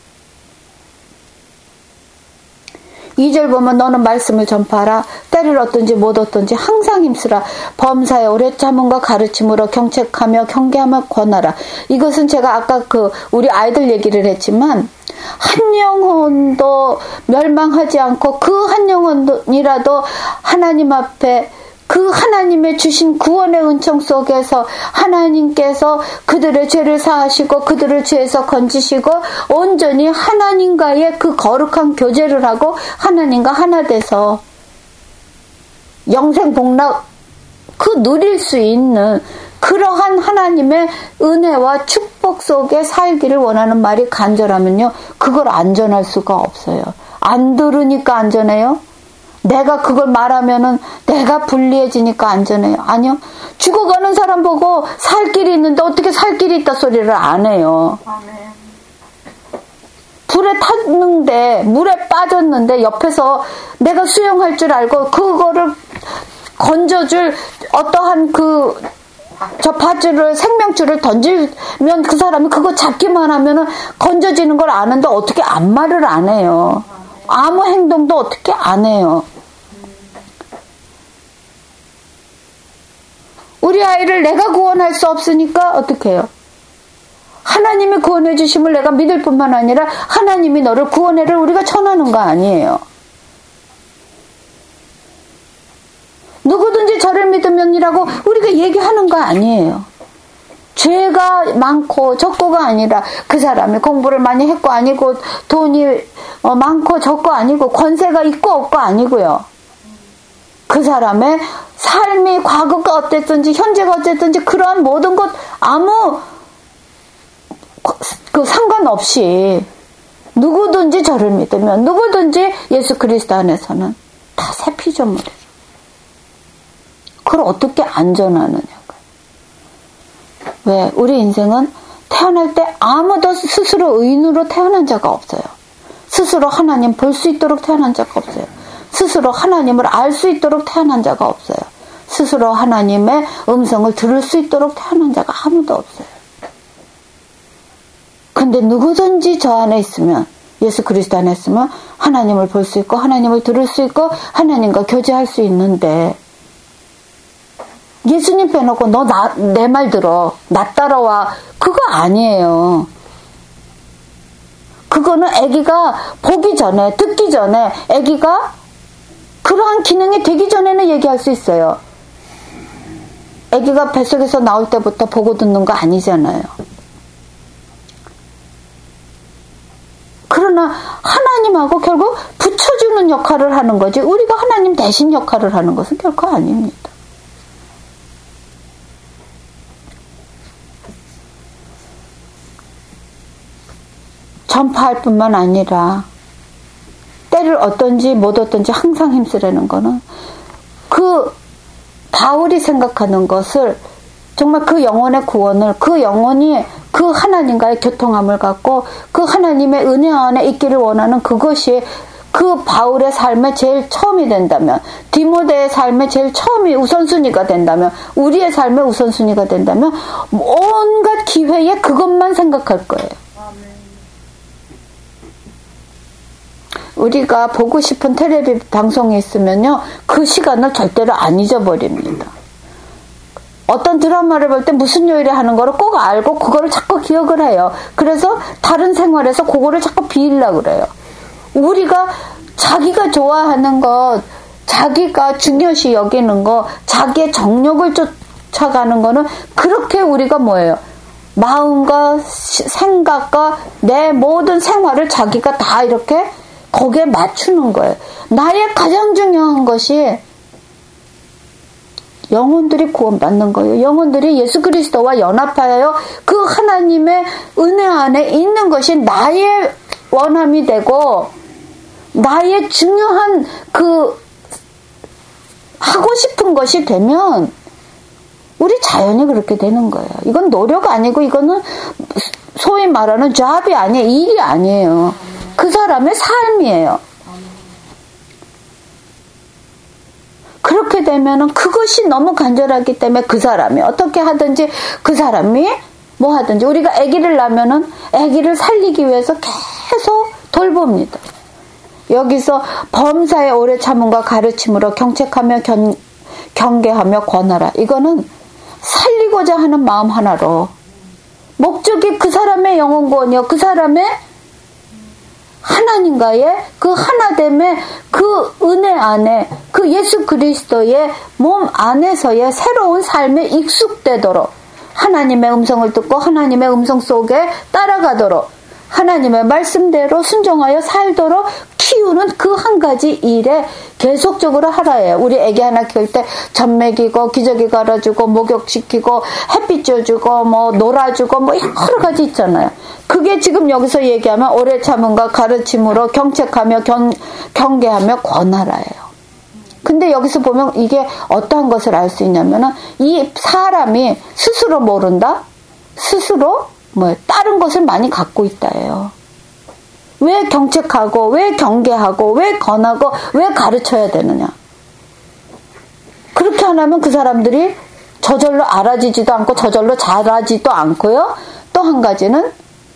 이 절 보면 너는 말씀을 전파하라. 때를 얻든지 못 얻든지 항상 힘쓰라. 범사에 오래 참음과 가르침으로 경책하며 경계하며 권하라. 이것은 제가 아까 그 우리 아이들 얘기를 했지만 한 영혼도 멸망하지 않고 그 한 영혼이라도 하나님 앞에 그 하나님의 주신 구원의 은총 속에서 하나님께서 그들의 죄를 사하시고 그들을 죄에서 건지시고 온전히 하나님과의 그 거룩한 교제를 하고 하나님과 하나 돼서 영생 복락 그 누릴 수 있는 그러한 하나님의 은혜와 축복 속에 살기를 원하는 말이 간절하면요, 그걸 안전할 수가 없어요. 안 들으니까 안전해요? 내가 그걸 말하면은 내가 불리해지니까 안전해요? 아니요. 죽어가는 사람 보고 살 길이 있는데 어떻게 살 길이 있다 소리를 안 해요. 불에 탔는데 물에 빠졌는데 옆에서 내가 수영할 줄 알고 그거를 건져줄 어떠한 그 저 밧줄을 생명줄을 던지면 그 사람이 그거 잡기만 하면은 건져지는 걸 아는데 어떻게 아무 말을 안 해요. 아무 행동도 어떻게 안 해요. 우리 아이를 내가 구원할 수 없으니까 어떻게 해요? 하나님이 구원해 주심을 내가 믿을 뿐만 아니라 하나님이 너를 구원해를 우리가 전하는 거 아니에요. 누구든지 저를 믿으면이라고 우리가 얘기하는 거 아니에요. 죄가 많고 적고가 아니라 그 사람이 공부를 많이 했고 아니고 돈이 많고 적고 아니고 권세가 있고 없고 아니고요. 그 사람의 삶이 과거가 어땠든지 현재가 어쨌든지 그러한 모든 것 아무 그 상관없이 누구든지 저를 믿으면 누구든지 예수 그리스도 안에서는 다 새 피조물이에요. 그걸 어떻게 안전하느냐고요. 왜? 우리 인생은 태어날 때 아무도 스스로 의인으로 태어난 자가 없어요. 스스로 하나님 볼 수 있도록 태어난 자가 없어요. 스스로 하나님을 알 수 있도록 태어난 자가 없어요. 스스로 하나님의 음성을 들을 수 있도록 태어난 자가 아무도 없어요. 근데 누구든지 저 안에 있으면, 예수 그리스도 안에 있으면 하나님을 볼 수 있고 하나님을 들을 수 있고 하나님과 교제할 수 있는데, 예수님 빼놓고 너 내 말 들어, 나 따라와, 그거 아니에요. 그거는 아기가 보기 전에, 듣기 전에, 아기가 그러한 기능이 되기 전에는 얘기할 수 있어요. 아기가 뱃속에서 나올 때부터 보고 듣는 거 아니잖아요. 그러나 하나님하고 결국 붙여주는 역할을 하는 거지, 우리가 하나님 대신 역할을 하는 것은 결코 아닙니다. 전파할 뿐만 아니라 때를 얻든지 못 얻든지 항상 힘쓰라는 거는 그 바울이 생각하는 것을 정말 그 영혼의 구원을, 그 영혼이 그 하나님과의 교통함을 갖고 그 하나님의 은혜 안에 있기를 원하는 그것이 그 바울의 삶의 제일 처음이 된다면, 디모데의 삶의 제일 처음이 우선순위가 된다면, 우리의 삶의 우선순위가 된다면 온갖 기회에 그것만 생각할 거예요. 우리가 보고 싶은 텔레비전 방송이 있으면요, 그 시간을 절대로 안 잊어버립니다. 어떤 드라마를 볼 때 무슨 요일에 하는 거를 꼭 알고 그거를 자꾸 기억을 해요. 그래서 다른 생활에서 그거를 자꾸 비우려고 그래요. 우리가 자기가 좋아하는 것, 자기가 중요시 여기는 거, 자기의 정욕을 쫓아가는 거는 그렇게 우리가 뭐예요? 마음과 생각과 내 모든 생활을 자기가 다 이렇게 거기에 맞추는 거예요. 나의 가장 중요한 것이 영혼들이 구원받는 거예요. 영혼들이 예수 그리스도와 연합하여 그 하나님의 은혜 안에 있는 것이 나의 원함이 되고 나의 중요한 그 하고 싶은 것이 되면 우리 자연이 그렇게 되는 거예요. 이건 노력 아니고 이거는 소위 말하는 잡이 아니에요. 일이 아니에요. 그 사람의 삶이에요. 그렇게 되면은 그것이 너무 간절하기 때문에 그 사람이 어떻게 하든지 그 사람이 뭐 하든지 우리가 아기를 낳으면은 아기를 살리기 위해서 계속 돌봅니다. 여기서 범사의 오래 참음과 가르침으로 경책하며 견, 경계하며 권하라. 이거는 살리고자 하는 마음 하나로 목적이 그 사람의 영혼 구원이요. 그 사람의 하나님과의 그 하나됨의 그 은혜 안에 그 예수 그리스도의 몸 안에서의 새로운 삶에 익숙되도록 하나님의 음성을 듣고 하나님의 음성 속에 따라가도록 하나님의 말씀대로 순종하여 살도록 키우는 그 한 가지 일에 계속적으로 하라 해요. 우리 애기 하나 키울 때 젖 먹이고 기저귀 갈아주고 목욕시키고 햇빛 쬐주고 뭐 놀아주고 뭐 여러 가지 있잖아요. 그게 지금 여기서 얘기하면 오래 참음과 가르침으로 경책하며 경, 경계하며 권하라예요. 근데 여기서 보면 이게 어떠한 것을 알 수 있냐면은 이 사람이 스스로 모른다? 스스로 뭐 다른 것을 많이 갖고 있다예요. 왜 경책하고 왜 경계하고 왜 권하고 왜 가르쳐야 되느냐? 그렇게 안 하면 그 사람들이 저절로 알아지지도 않고 저절로 잘하지도 않고요. 또 한 가지는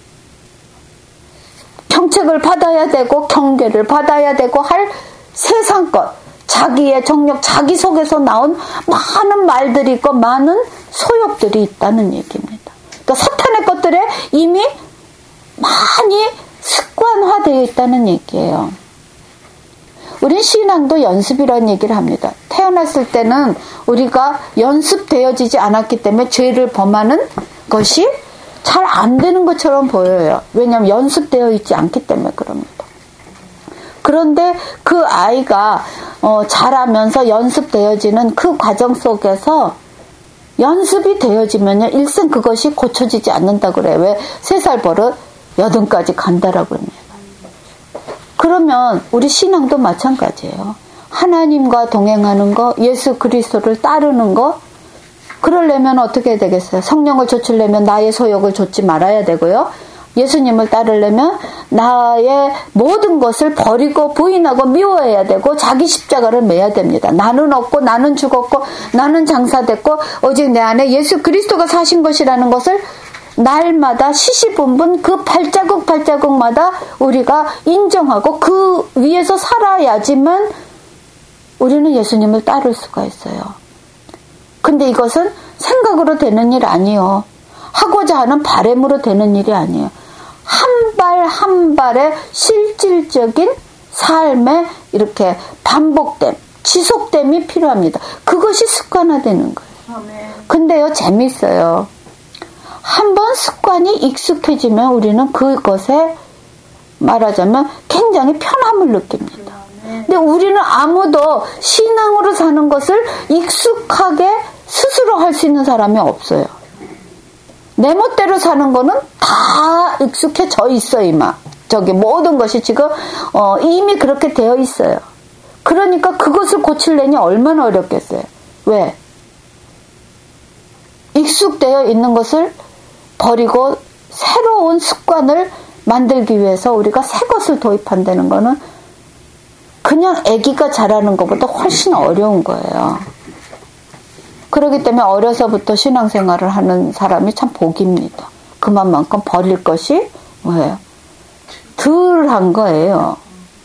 경책을 받아야 되고 경계를 받아야 되고 할 세상 것, 자기의 정력, 자기 속에서 나온 많은 말들이 있고 많은 소욕들이 있다는 얘기입니다. 그러니까 사탄의 것들에 이미 많이 습관화되어 있다는 얘기예요. 우린 신앙도 연습이라는 얘기를 합니다. 태어났을 때는 우리가 연습되어지지 않았기 때문에 죄를 범하는 것이 잘 안 되는 것처럼 보여요. 왜냐하면 연습되어 있지 않기 때문에 그럽니다. 그런데 그 아이가 어, 자라면서 연습되어지는 그 과정 속에서 연습이 되어지면요, 일생 그것이 고쳐지지 않는다고 그래요. 왜? 세 살 버릇 여든까지 간다라고 합니다. 그러면 우리 신앙도 마찬가지예요. 하나님과 동행하는 거, 예수 그리스도를 따르는 거, 그러려면 어떻게 되겠어요? 성령을 좇으려면 나의 소욕을 좇지 말아야 되고요. 예수님을 따르려면 나의 모든 것을 버리고 부인하고 미워해야 되고 자기 십자가를 매야 됩니다. 나는 없고 나는 죽었고 나는 장사됐고 오직 내 안에 예수 그리스도가 사신 것이라는 것을 날마다 시시분분 그 발자국 발자국마다 우리가 인정하고 그 위에서 살아야지만 우리는 예수님을 따를 수가 있어요. 근데 이것은 생각으로 되는 일 아니에요. 하고자 하는 바람으로 되는 일이 아니에요. 한 발 한 발의 실질적인 삶에 이렇게 반복됨, 지속됨이 필요합니다. 그것이 습관화되는 거예요. 근데요, 재밌어요. 한번 습관이 익숙해지면 우리는 그것에 말하자면 굉장히 편함을 느낍니다. 근데 우리는 아무도 신앙으로 사는 것을 익숙하게 스스로 할 수 있는 사람이 없어요. 내 멋대로 사는 거는 다 익숙해져 있어, 이마. 저기 모든 것이 지금 어, 이미 그렇게 되어 있어요. 그러니까 그것을 고치려니 얼마나 어렵겠어요. 왜? 익숙되어 있는 것을 버리고 새로운 습관을 만들기 위해서 우리가 새 것을 도입한다는 거는 그냥 아기가 자라는 것보다 훨씬 어려운 거예요. 그렇기 때문에 어려서부터 신앙생활을 하는 사람이 참 복입니다. 그만큼 버릴 것이 뭐예요? 덜한 거예요.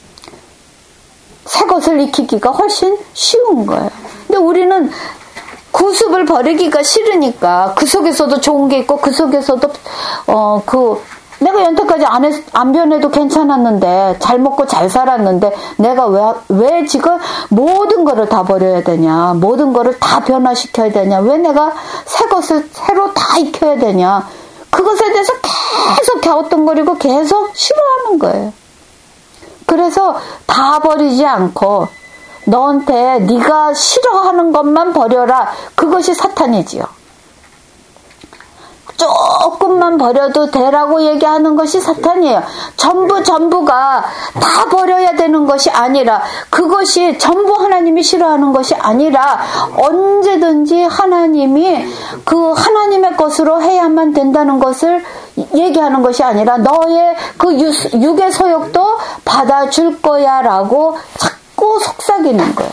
새 것을 익히기가 훨씬 쉬운 거예요. 근데 우리는 구습을 버리기가 싫으니까 그 속에서도 좋은 게 있고 그 속에서도 어 그 내가 연태까지 안, 했, 안 변해도 괜찮았는데 잘 먹고 잘 살았는데 내가 왜, 왜 지금 모든 거를 다 버려야 되냐, 모든 거를 다 변화시켜야 되냐, 왜 내가 새 것을 새로 다 익혀야 되냐, 그것에 대해서 계속 갸우뚱거리고 계속 싫어하는 거예요. 그래서 다 버리지 않고 너한테 네가 싫어하는 것만 버려라. 그것이 사탄이지요. 조금만 버려도 되라고 얘기하는 것이 사탄이에요. 전부 전부가 다 버려야 되는 것이 아니라, 그것이 전부 하나님이 싫어하는 것이 아니라 언제든지 하나님이 그 하나님의 것으로 해야만 된다는 것을 얘기하는 것이 아니라, 너의 그 육의 소욕도 받아줄 거야 라고 자꾸 속삭이는 거예요.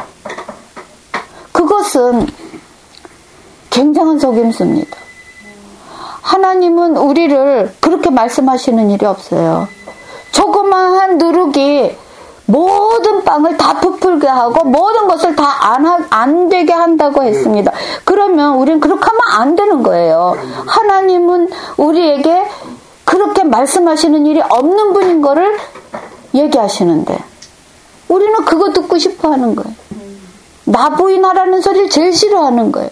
그것은 굉장한 속임수입니다. 하나님은 우리를 그렇게 말씀하시는 일이 없어요. 조그마한 누룩이 모든 빵을 다 부풀게 하고 모든 것을 다 안 안 되게 한다고 했습니다. 그러면 우리는 그렇게 하면 안 되는 거예요. 하나님은 우리에게 그렇게 말씀하시는 일이 없는 분인 거를 얘기하시는데, 우리는 그거 듣고 싶어 하는 거예요. 나 부인하라는 소리를 제일 싫어하는 거예요.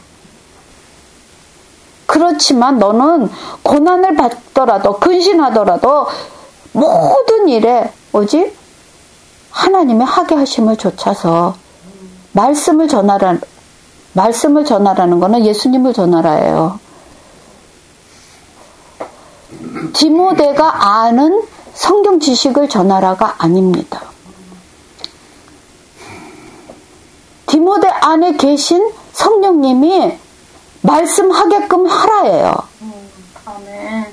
그렇지만 너는 고난을 받더라도, 근신하더라도 모든 일에 뭐지? 하나님의 하게 하심을 좇아서 말씀을 전하라. 말씀을 전하라는 거는 예수님을 전하라예요. 디모데가 아는 성경 지식을 전하라가 아닙니다. 디모데 안에 계신 성령님이 말씀하게끔 하라예요. 음, 아멘.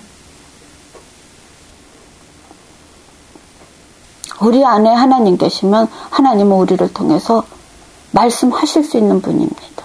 우리 안에 하나님 계시면 하나님은 우리를 통해서 말씀하실 수 있는 분입니다.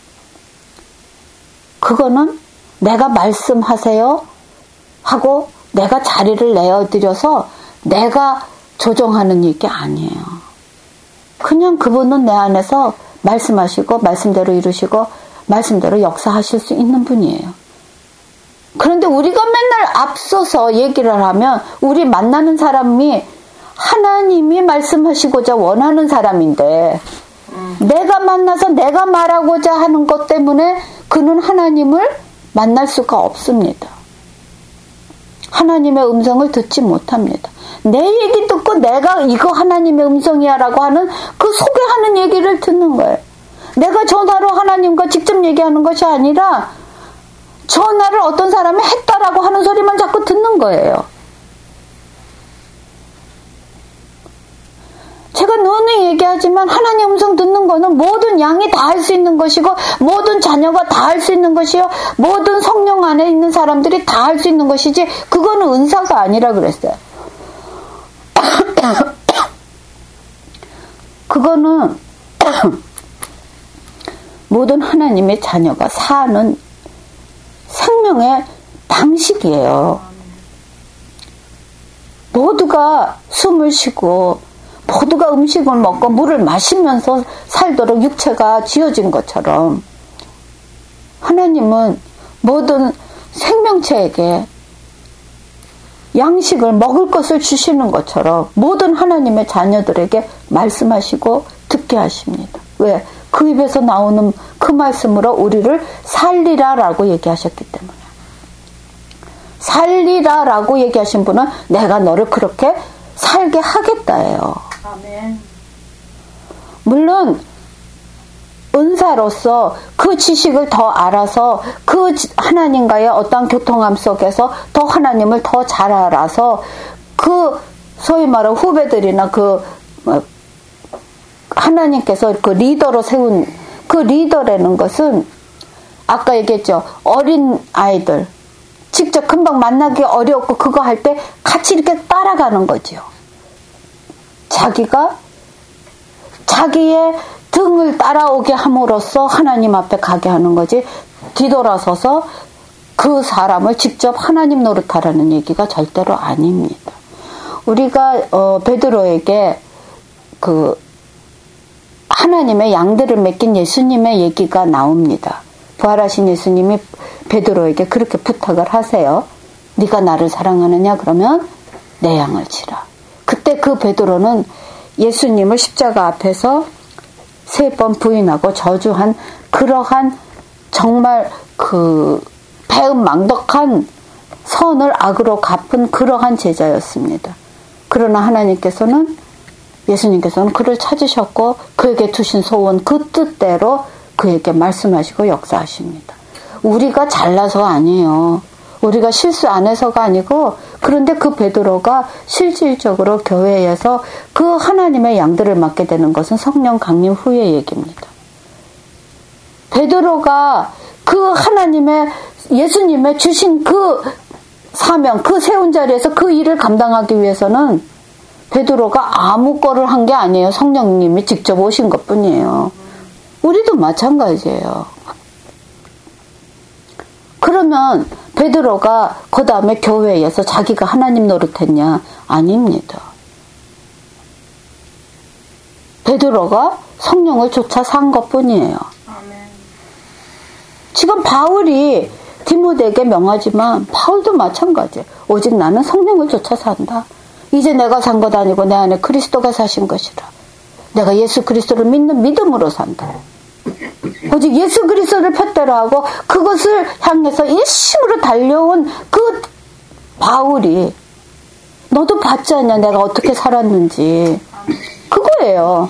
그거는 내가 말씀하세요 하고 내가 자리를 내어드려서 내가 조정하는 일이 아니에요. 그냥 그분은 내 안에서 말씀하시고 말씀대로 이루시고 말씀대로 역사하실 수 있는 분이에요. 그런데 우리가 맨날 앞서서 얘기를 하면 우리 만나는 사람이 하나님이 말씀하시고자 원하는 사람인데, 음. 내가 만나서 내가 말하고자 하는 것 때문에 그는 하나님을 만날 수가 없습니다. 하나님의 음성을 듣지 못합니다. 내 얘기 듣고 내가 이거 하나님의 음성이야 라고 하는 그 소개하는 얘기를 듣는 거예요. 내가 전화로 하나님과 직접 얘기하는 것이 아니라 전화를 어떤 사람이 했다라고 하는 소리만 자꾸 듣는 거예요. 제가 늘 얘기하지만 하나님 음성 듣는 거는 모든 양이 다 할 수 있는 것이고 모든 자녀가 다 할 수 있는 것이요, 모든 성령 안에 있는 사람들이 다 할 수 있는 것이지, 그거는 은사가 아니라 그랬어요. 그거는 모든 하나님의 자녀가 사는 생명의 방식이에요. 모두가 숨을 쉬고 모두가 음식을 먹고 물을 마시면서 살도록 육체가 지어진 것처럼, 하나님은 모든 생명체에게 양식을 먹을 것을 주시는 것처럼 모든 하나님의 자녀들에게 말씀하시고 듣게 하십니다. 왜? 그 입에서 나오는 그 말씀으로 우리를 살리라라고 얘기하셨기 때문에. 살리라라고 얘기하신 분은 내가 너를 그렇게 살게 하겠다예요. 아멘. 물론 은사로서 그 지식을 더 알아서 그 하나님과의 어떤 교통함 속에서 더 하나님을 더 잘 알아서 그 소위 말하는 후배들이나 그 하나님께서 그 리더로 세운 그 리더라는 것은 아까 얘기했죠. 어린 아이들 직접 금방 만나기 어렵고 그거 할 때 같이 이렇게 따라가는 거지요. 자기가 자기의 등을 따라오게 함으로써 하나님 앞에 가게 하는 거지, 뒤돌아서서 그 사람을 직접 하나님 노릇하라는 얘기가 절대로 아닙니다. 우리가 어, 베드로에게 그 하나님의 양들을 맡긴 예수님의 얘기가 나옵니다. 부활하신 예수님이 베드로에게 그렇게 부탁을 하세요. 네가 나를 사랑하느냐? 그러면 내 양을 치라. 그때 그 베드로는 예수님을 십자가 앞에서 세 번 부인하고 저주한 그러한 정말 그 배은망덕한 선을 악으로 갚은 그러한 제자였습니다. 그러나 하나님께서는 예수님께서는 그를 찾으셨고 그에게 두신 소원 그 뜻대로 그에게 말씀하시고 역사하십니다. 우리가 잘나서 아니에요. 우리가 실수 안 해서가 아니고 그런데 그 베드로가 실질적으로 교회에서 그 하나님의 양들을 맡게 되는 것은 성령 강림 후의 얘기입니다. 베드로가 그 하나님의 예수님의 주신 그 사명, 그 세운 자리에서 그 일을 감당하기 위해서는 베드로가 아무 거를 한 게 아니에요. 성령님이 직접 오신 것뿐이에요. 우리도 마찬가지예요. 그러면 베드로가 그 다음에 교회에서 자기가 하나님 노릇했냐? 아닙니다. 베드로가 성령을 쫓아 산 것뿐이에요. 지금 바울이 디모데에게 명하지만 바울도 마찬가지예요. 오직 나는 성령을 쫓아 산다. 이제 내가 산 것 아니고 내 안에 그리스도가 사신 것이라. 내가 예수 그리스도를 믿는 믿음으로 산다. 오직 예수 그리스도를 푯대로 하고 그것을 향해서 일심으로 달려온 그 바울이 너도 봤지 않냐 내가 어떻게 살았는지. 그거예요.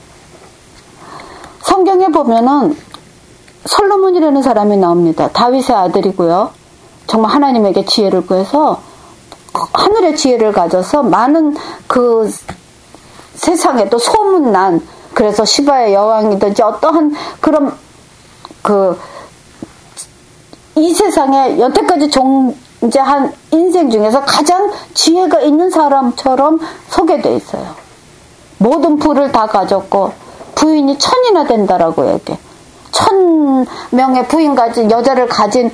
성경에 보면은 솔로몬이라는 사람이 나옵니다. 다윗의 아들이고요. 정말 하나님에게 지혜를 구해서 하늘의 지혜를 가져서 많은 그 세상에도 소문난 그래서 시바의 여왕이든지 어떠한 그런 그 이 세상에 여태까지 존재한 인생 중에서 가장 지혜가 있는 사람처럼 소개되어 있어요. 모든 부를 다 가졌고 부인이 천이나 된다라고 얘기해. 천 명의 부인 가진 여자를 가진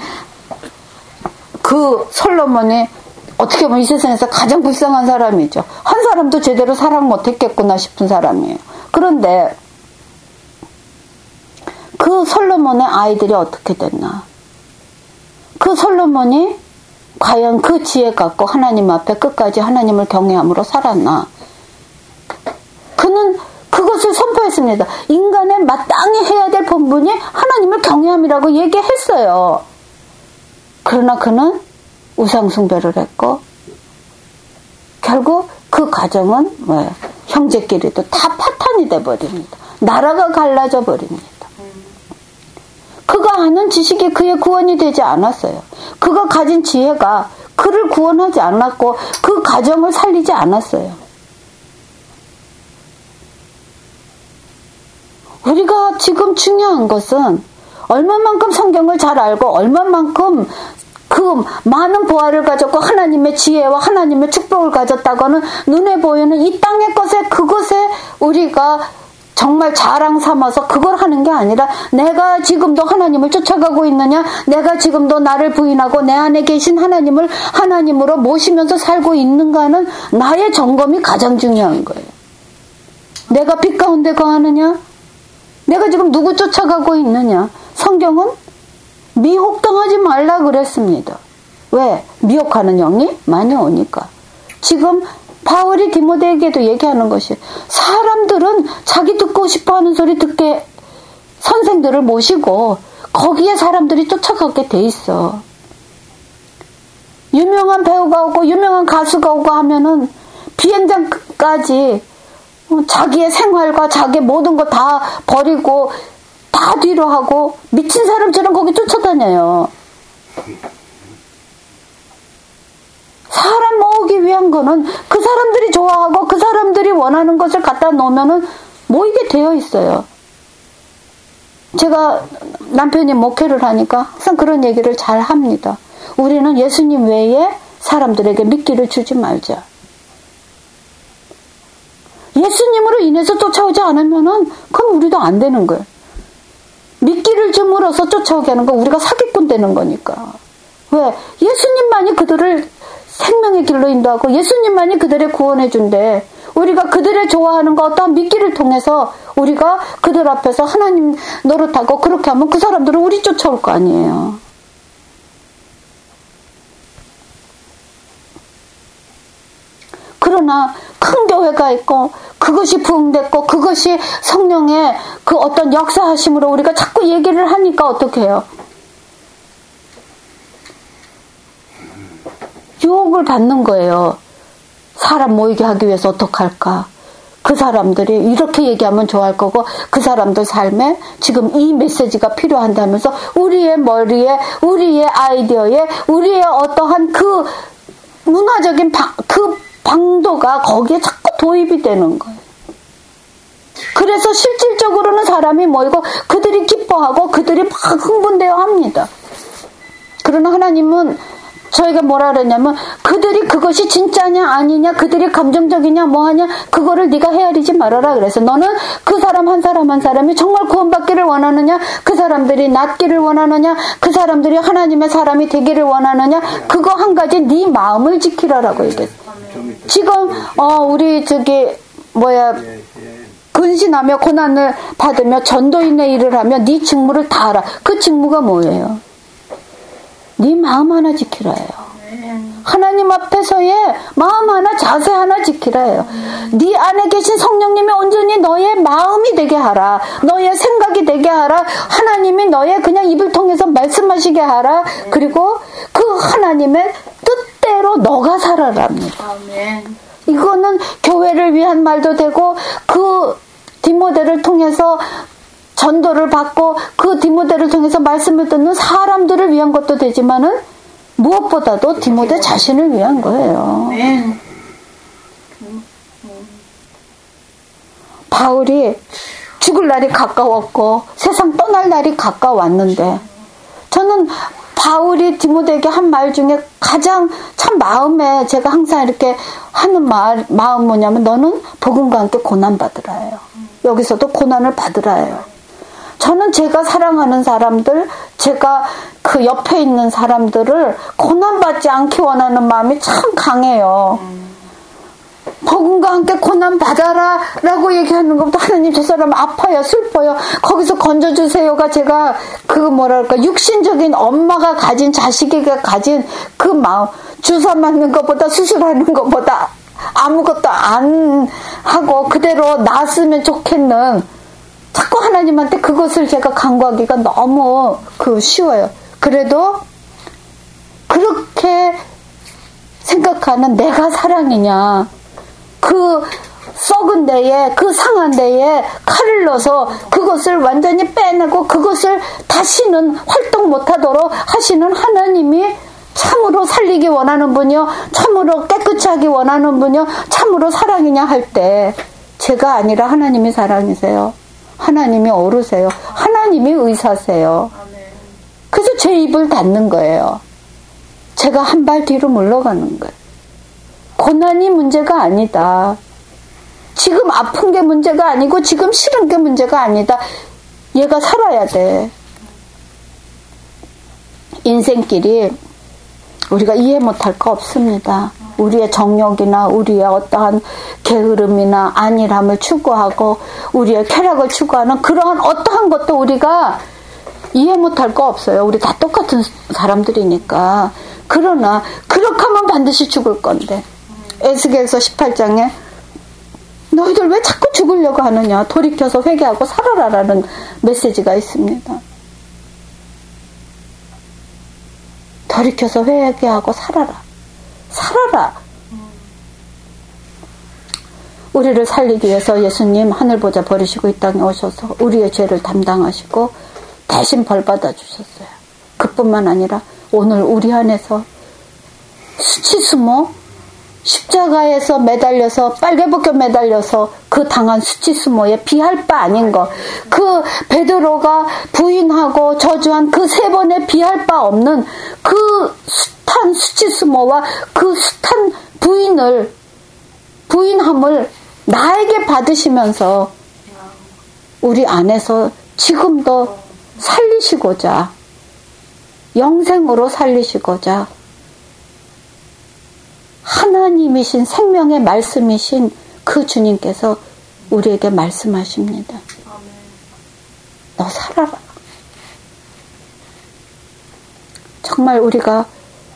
그 솔로몬이 어떻게 보면 이 세상에서 가장 불쌍한 사람이죠. 한 사람도 제대로 사랑 못했겠구나 싶은 사람이에요. 그런데 그 솔로몬의 아이들이 어떻게 됐나? 그 솔로몬이 과연 그 지혜 갖고 하나님 앞에 끝까지 하나님을 경외함으로 살았나? 그는 그것을 선포했습니다. 인간의 마땅히 해야 될 본분이 하나님을 경외함이라고 얘기했어요. 그러나 그는 우상숭배를 했고 결국 그 가정은 왜 형제끼리도 다 파탄이 돼버립니다. 나라가 갈라져 버립니다. 그가 아는 지식이 그의 구원이 되지 않았어요. 그가 가진 지혜가 그를 구원하지 않았고 그 가정을 살리지 않았어요. 우리가 지금 중요한 것은 얼마만큼 성경을 잘 알고 얼마만큼 그 많은 보화를 가졌고 하나님의 지혜와 하나님의 축복을 가졌다고는 눈에 보이는 이 땅의 것에 그것에 우리가 정말 자랑 삼아서 그걸 하는 게 아니라 내가 지금도 하나님을 쫓아가고 있느냐, 내가 지금도 나를 부인하고 내 안에 계신 하나님을 하나님으로 모시면서 살고 있는가는 나의 점검이 가장 중요한 거예요. 내가 빛 가운데 거하느냐, 내가 지금 누구 쫓아가고 있느냐. 성경은 미혹당하지 말라 그랬습니다. 왜? 미혹하는 영이 많이 오니까. 지금 바울이 디모데에게도 얘기하는 것이 사람들은 자기 듣고 싶어하는 소리 듣게 선생들을 모시고 거기에 사람들이 쫓아가게 돼 있어. 유명한 배우가 오고 유명한 가수가 오고 하면은 비행장까지 자기의 생활과 자기의 모든 거 다 버리고 다 뒤로 하고 미친 사람처럼 거기 쫓아다녀요. 사람 모으기 위한 거는 그 사람들이 좋아하고 그 사람들이 원하는 것을 갖다 놓으면은 모이게 되어 있어요. 제가 남편이 목회를 하니까 항상 그런 얘기를 잘 합니다. 우리는 예수님 외에 사람들에게 미끼를 주지 말자. 예수님으로 인해서 쫓아오지 않으면은 그럼 우리도 안 되는 거예요. 미끼를 줌으로써 쫓아오게 하는 거 우리가 사기꾼 되는 거니까. 왜? 예수님만이 그들을 생명의 길로 인도하고 예수님만이 그들의 구원해 준대. 우리가 그들의 좋아하는 거 어떤 미끼를 통해서 우리가 그들 앞에서 하나님 노릇하고 그렇게 하면 그 사람들은 우리 쫓아올 거 아니에요. 그러나 큰 교회가 있고 그것이 부흥됐고 그것이 성령의 그 어떤 역사하심으로 우리가 자꾸 얘기를 하니까 어떻게 해요? 유혹을 받는 거예요. 사람 모이게 하기 위해서 어떡할까? 그 사람들이 이렇게 얘기하면 좋아할 거고 그 사람들 삶에 지금 이 메시지가 필요한다면서 우리의 머리에 우리의 아이디어에 우리의 어떠한 그 문화적인 방, 그 방도가 거기에 자꾸 도입이 되는 거예요. 그래서 실질적으로는 사람이 모이고 그들이 기뻐하고 그들이 막 흥분되어 합니다. 그러나 하나님은 저희가 뭐라 그러냐면 그들이 그것이 진짜냐 아니냐 그들이 감정적이냐 뭐하냐 그거를 네가 헤아리지 말아라. 그래서 너는 그 사람 한 사람 한 사람이 정말 구원받기를 원하느냐 그 사람들이 낫기를 원하느냐 그 사람들이 하나님의 사람이 되기를 원하느냐 그거 한 가지 네 마음을 지키라라고 얘기했어요. 지금 어 우리 저기 뭐야 근신하며 고난을 받으며 전도인의 일을 하며 네 직무를 다 알아. 그 직무가 뭐예요? 네 마음 하나 지키라예요. 하나님 앞에서의 마음 하나 자세 하나 지키라예요. 네 안에 계신 성령님이 온전히 너의 마음이 되게 하라. 너의 생각이 되게 하라. 하나님이 너의 그냥 입을 통해서 말씀하시게 하라. 그리고 그 하나님의 뜻대로 너가 살아랍니다. 이거는 교회를 위한 말도 되고 그 디모데를 통해서 전도를 받고 그 디모데를 통해서 말씀을 듣는 사람들을 위한 것도 되지만은 무엇보다도 디모데 자신을 위한 거예요. 바울이 죽을 날이 가까웠고 세상 떠날 날이 가까웠는데 저는 바울이 디모데에게 한 말 중에 가장 참 마음에 제가 항상 이렇게 하는 말, 마음 뭐냐면 너는 복음과 함께 고난 받으라예요. 여기서도 고난을 받으라예요. 저는 제가 사랑하는 사람들, 제가 그 옆에 있는 사람들을 고난받지 않기 원하는 마음이 참 강해요. 복음과 함께 고난 받아라 라고 얘기하는 것보다 하나님 저 사람 아파요 슬퍼요 거기서 건져주세요가 제가 그 뭐랄까 육신적인 엄마가 가진 자식에게 가진 그 마음 주사 맞는 것보다 수술하는 것보다 아무것도 안 하고 그대로 놨으면 좋겠는 자꾸 하나님한테 그것을 제가 간구하기가 너무 그 쉬워요. 그래도 그렇게 생각하는 내가 사랑이냐 그 썩은 데에 그 상한 데에 칼을 넣어서 그것을 완전히 빼내고 그것을 다시는 활동 못하도록 하시는 하나님이 참으로 살리기 원하는 분이요 참으로 깨끗이 하기 원하는 분이요 참으로 사랑이냐 할 때 제가 아니라 하나님이 사랑이세요. 하나님이 어르세요. 하나님이 의사세요. 그래서 제 입을 닫는 거예요. 제가 한 발 뒤로 물러가는 거예요. 고난이 문제가 아니다. 지금 아픈 게 문제가 아니고 지금 싫은 게 문제가 아니다. 얘가 살아야 돼. 인생길이 우리가 이해 못할 거 없습니다. 우리의 정욕이나 우리의 어떠한 게으름이나 안일함을 추구하고 우리의 쾌락을 추구하는 그러한 어떠한 것도 우리가 이해 못할 거 없어요. 우리 다 똑같은 사람들이니까. 그러나 그렇게 하면 반드시 죽을 건데 에스겔서 십팔 장에 너희들 왜 자꾸 죽으려고 하느냐 돌이켜서 회개하고 살아라라는 메시지가 있습니다. 돌이켜서 회개하고 살아라. 살아라. 우리를 살리기 위해서 예수님 하늘보좌 버리시고 이 땅에 오셔서 우리의 죄를 담당하시고 대신 벌 받아주셨어요. 그뿐만 아니라 오늘 우리 안에서 수치수모 십자가에서 매달려서 빨개벗겨 매달려서 그 당한 수치수모에 비할 바 아닌 것 그 베드로가 부인하고 저주한 그 세 번에 비할 바 없는 그 숱한 수치수모와 그 숱한 부인을 부인함을 나에게 받으시면서 우리 안에서 지금도 살리시고자 영생으로 살리시고자 하나님이신 생명의 말씀이신 그 주님께서 우리에게 말씀하십니다. 너 살아라. 정말 우리가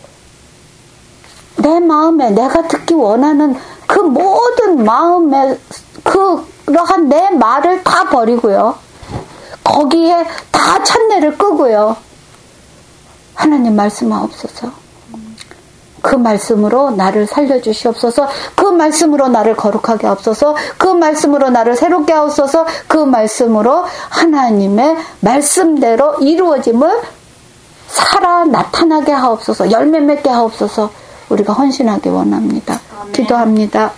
내 마음에 내가 듣기 원하는 그 모든 마음에 그러한 내 말을 다 버리고요. 거기에 다 찬내를 끄고요. 하나님 말씀하옵소서. 그 말씀으로 나를 살려주시옵소서. 그 말씀으로 나를 거룩하게 하옵소서. 그 말씀으로 나를 새롭게 하옵소서. 그 말씀으로 하나님의 말씀대로 이루어짐을 살아 나타나게 하옵소서. 열매 맺게 하옵소서. 우리가 헌신하기 원합니다. 아멘. 기도합니다.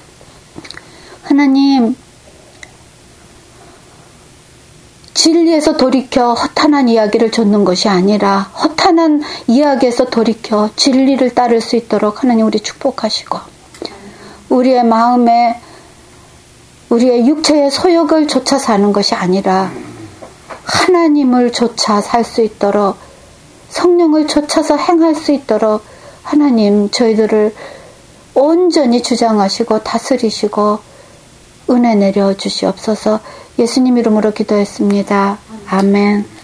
하나님, 진리에서 돌이켜 허탄한 이야기를 좇는 것이 아니라 허탄한 이야기에서 돌이켜 진리를 따를 수 있도록 하나님 우리 축복하시고, 우리의 마음에 우리의 육체의 소욕을 좇아 사는 것이 아니라 하나님을 좇아 살 수 있도록, 성령을 좇아서 행할 수 있도록 하나님 저희들을 온전히 주장하시고 다스리시고 은혜 내려 주시옵소서. 예수님 이름으로 기도했습니다. 아멘.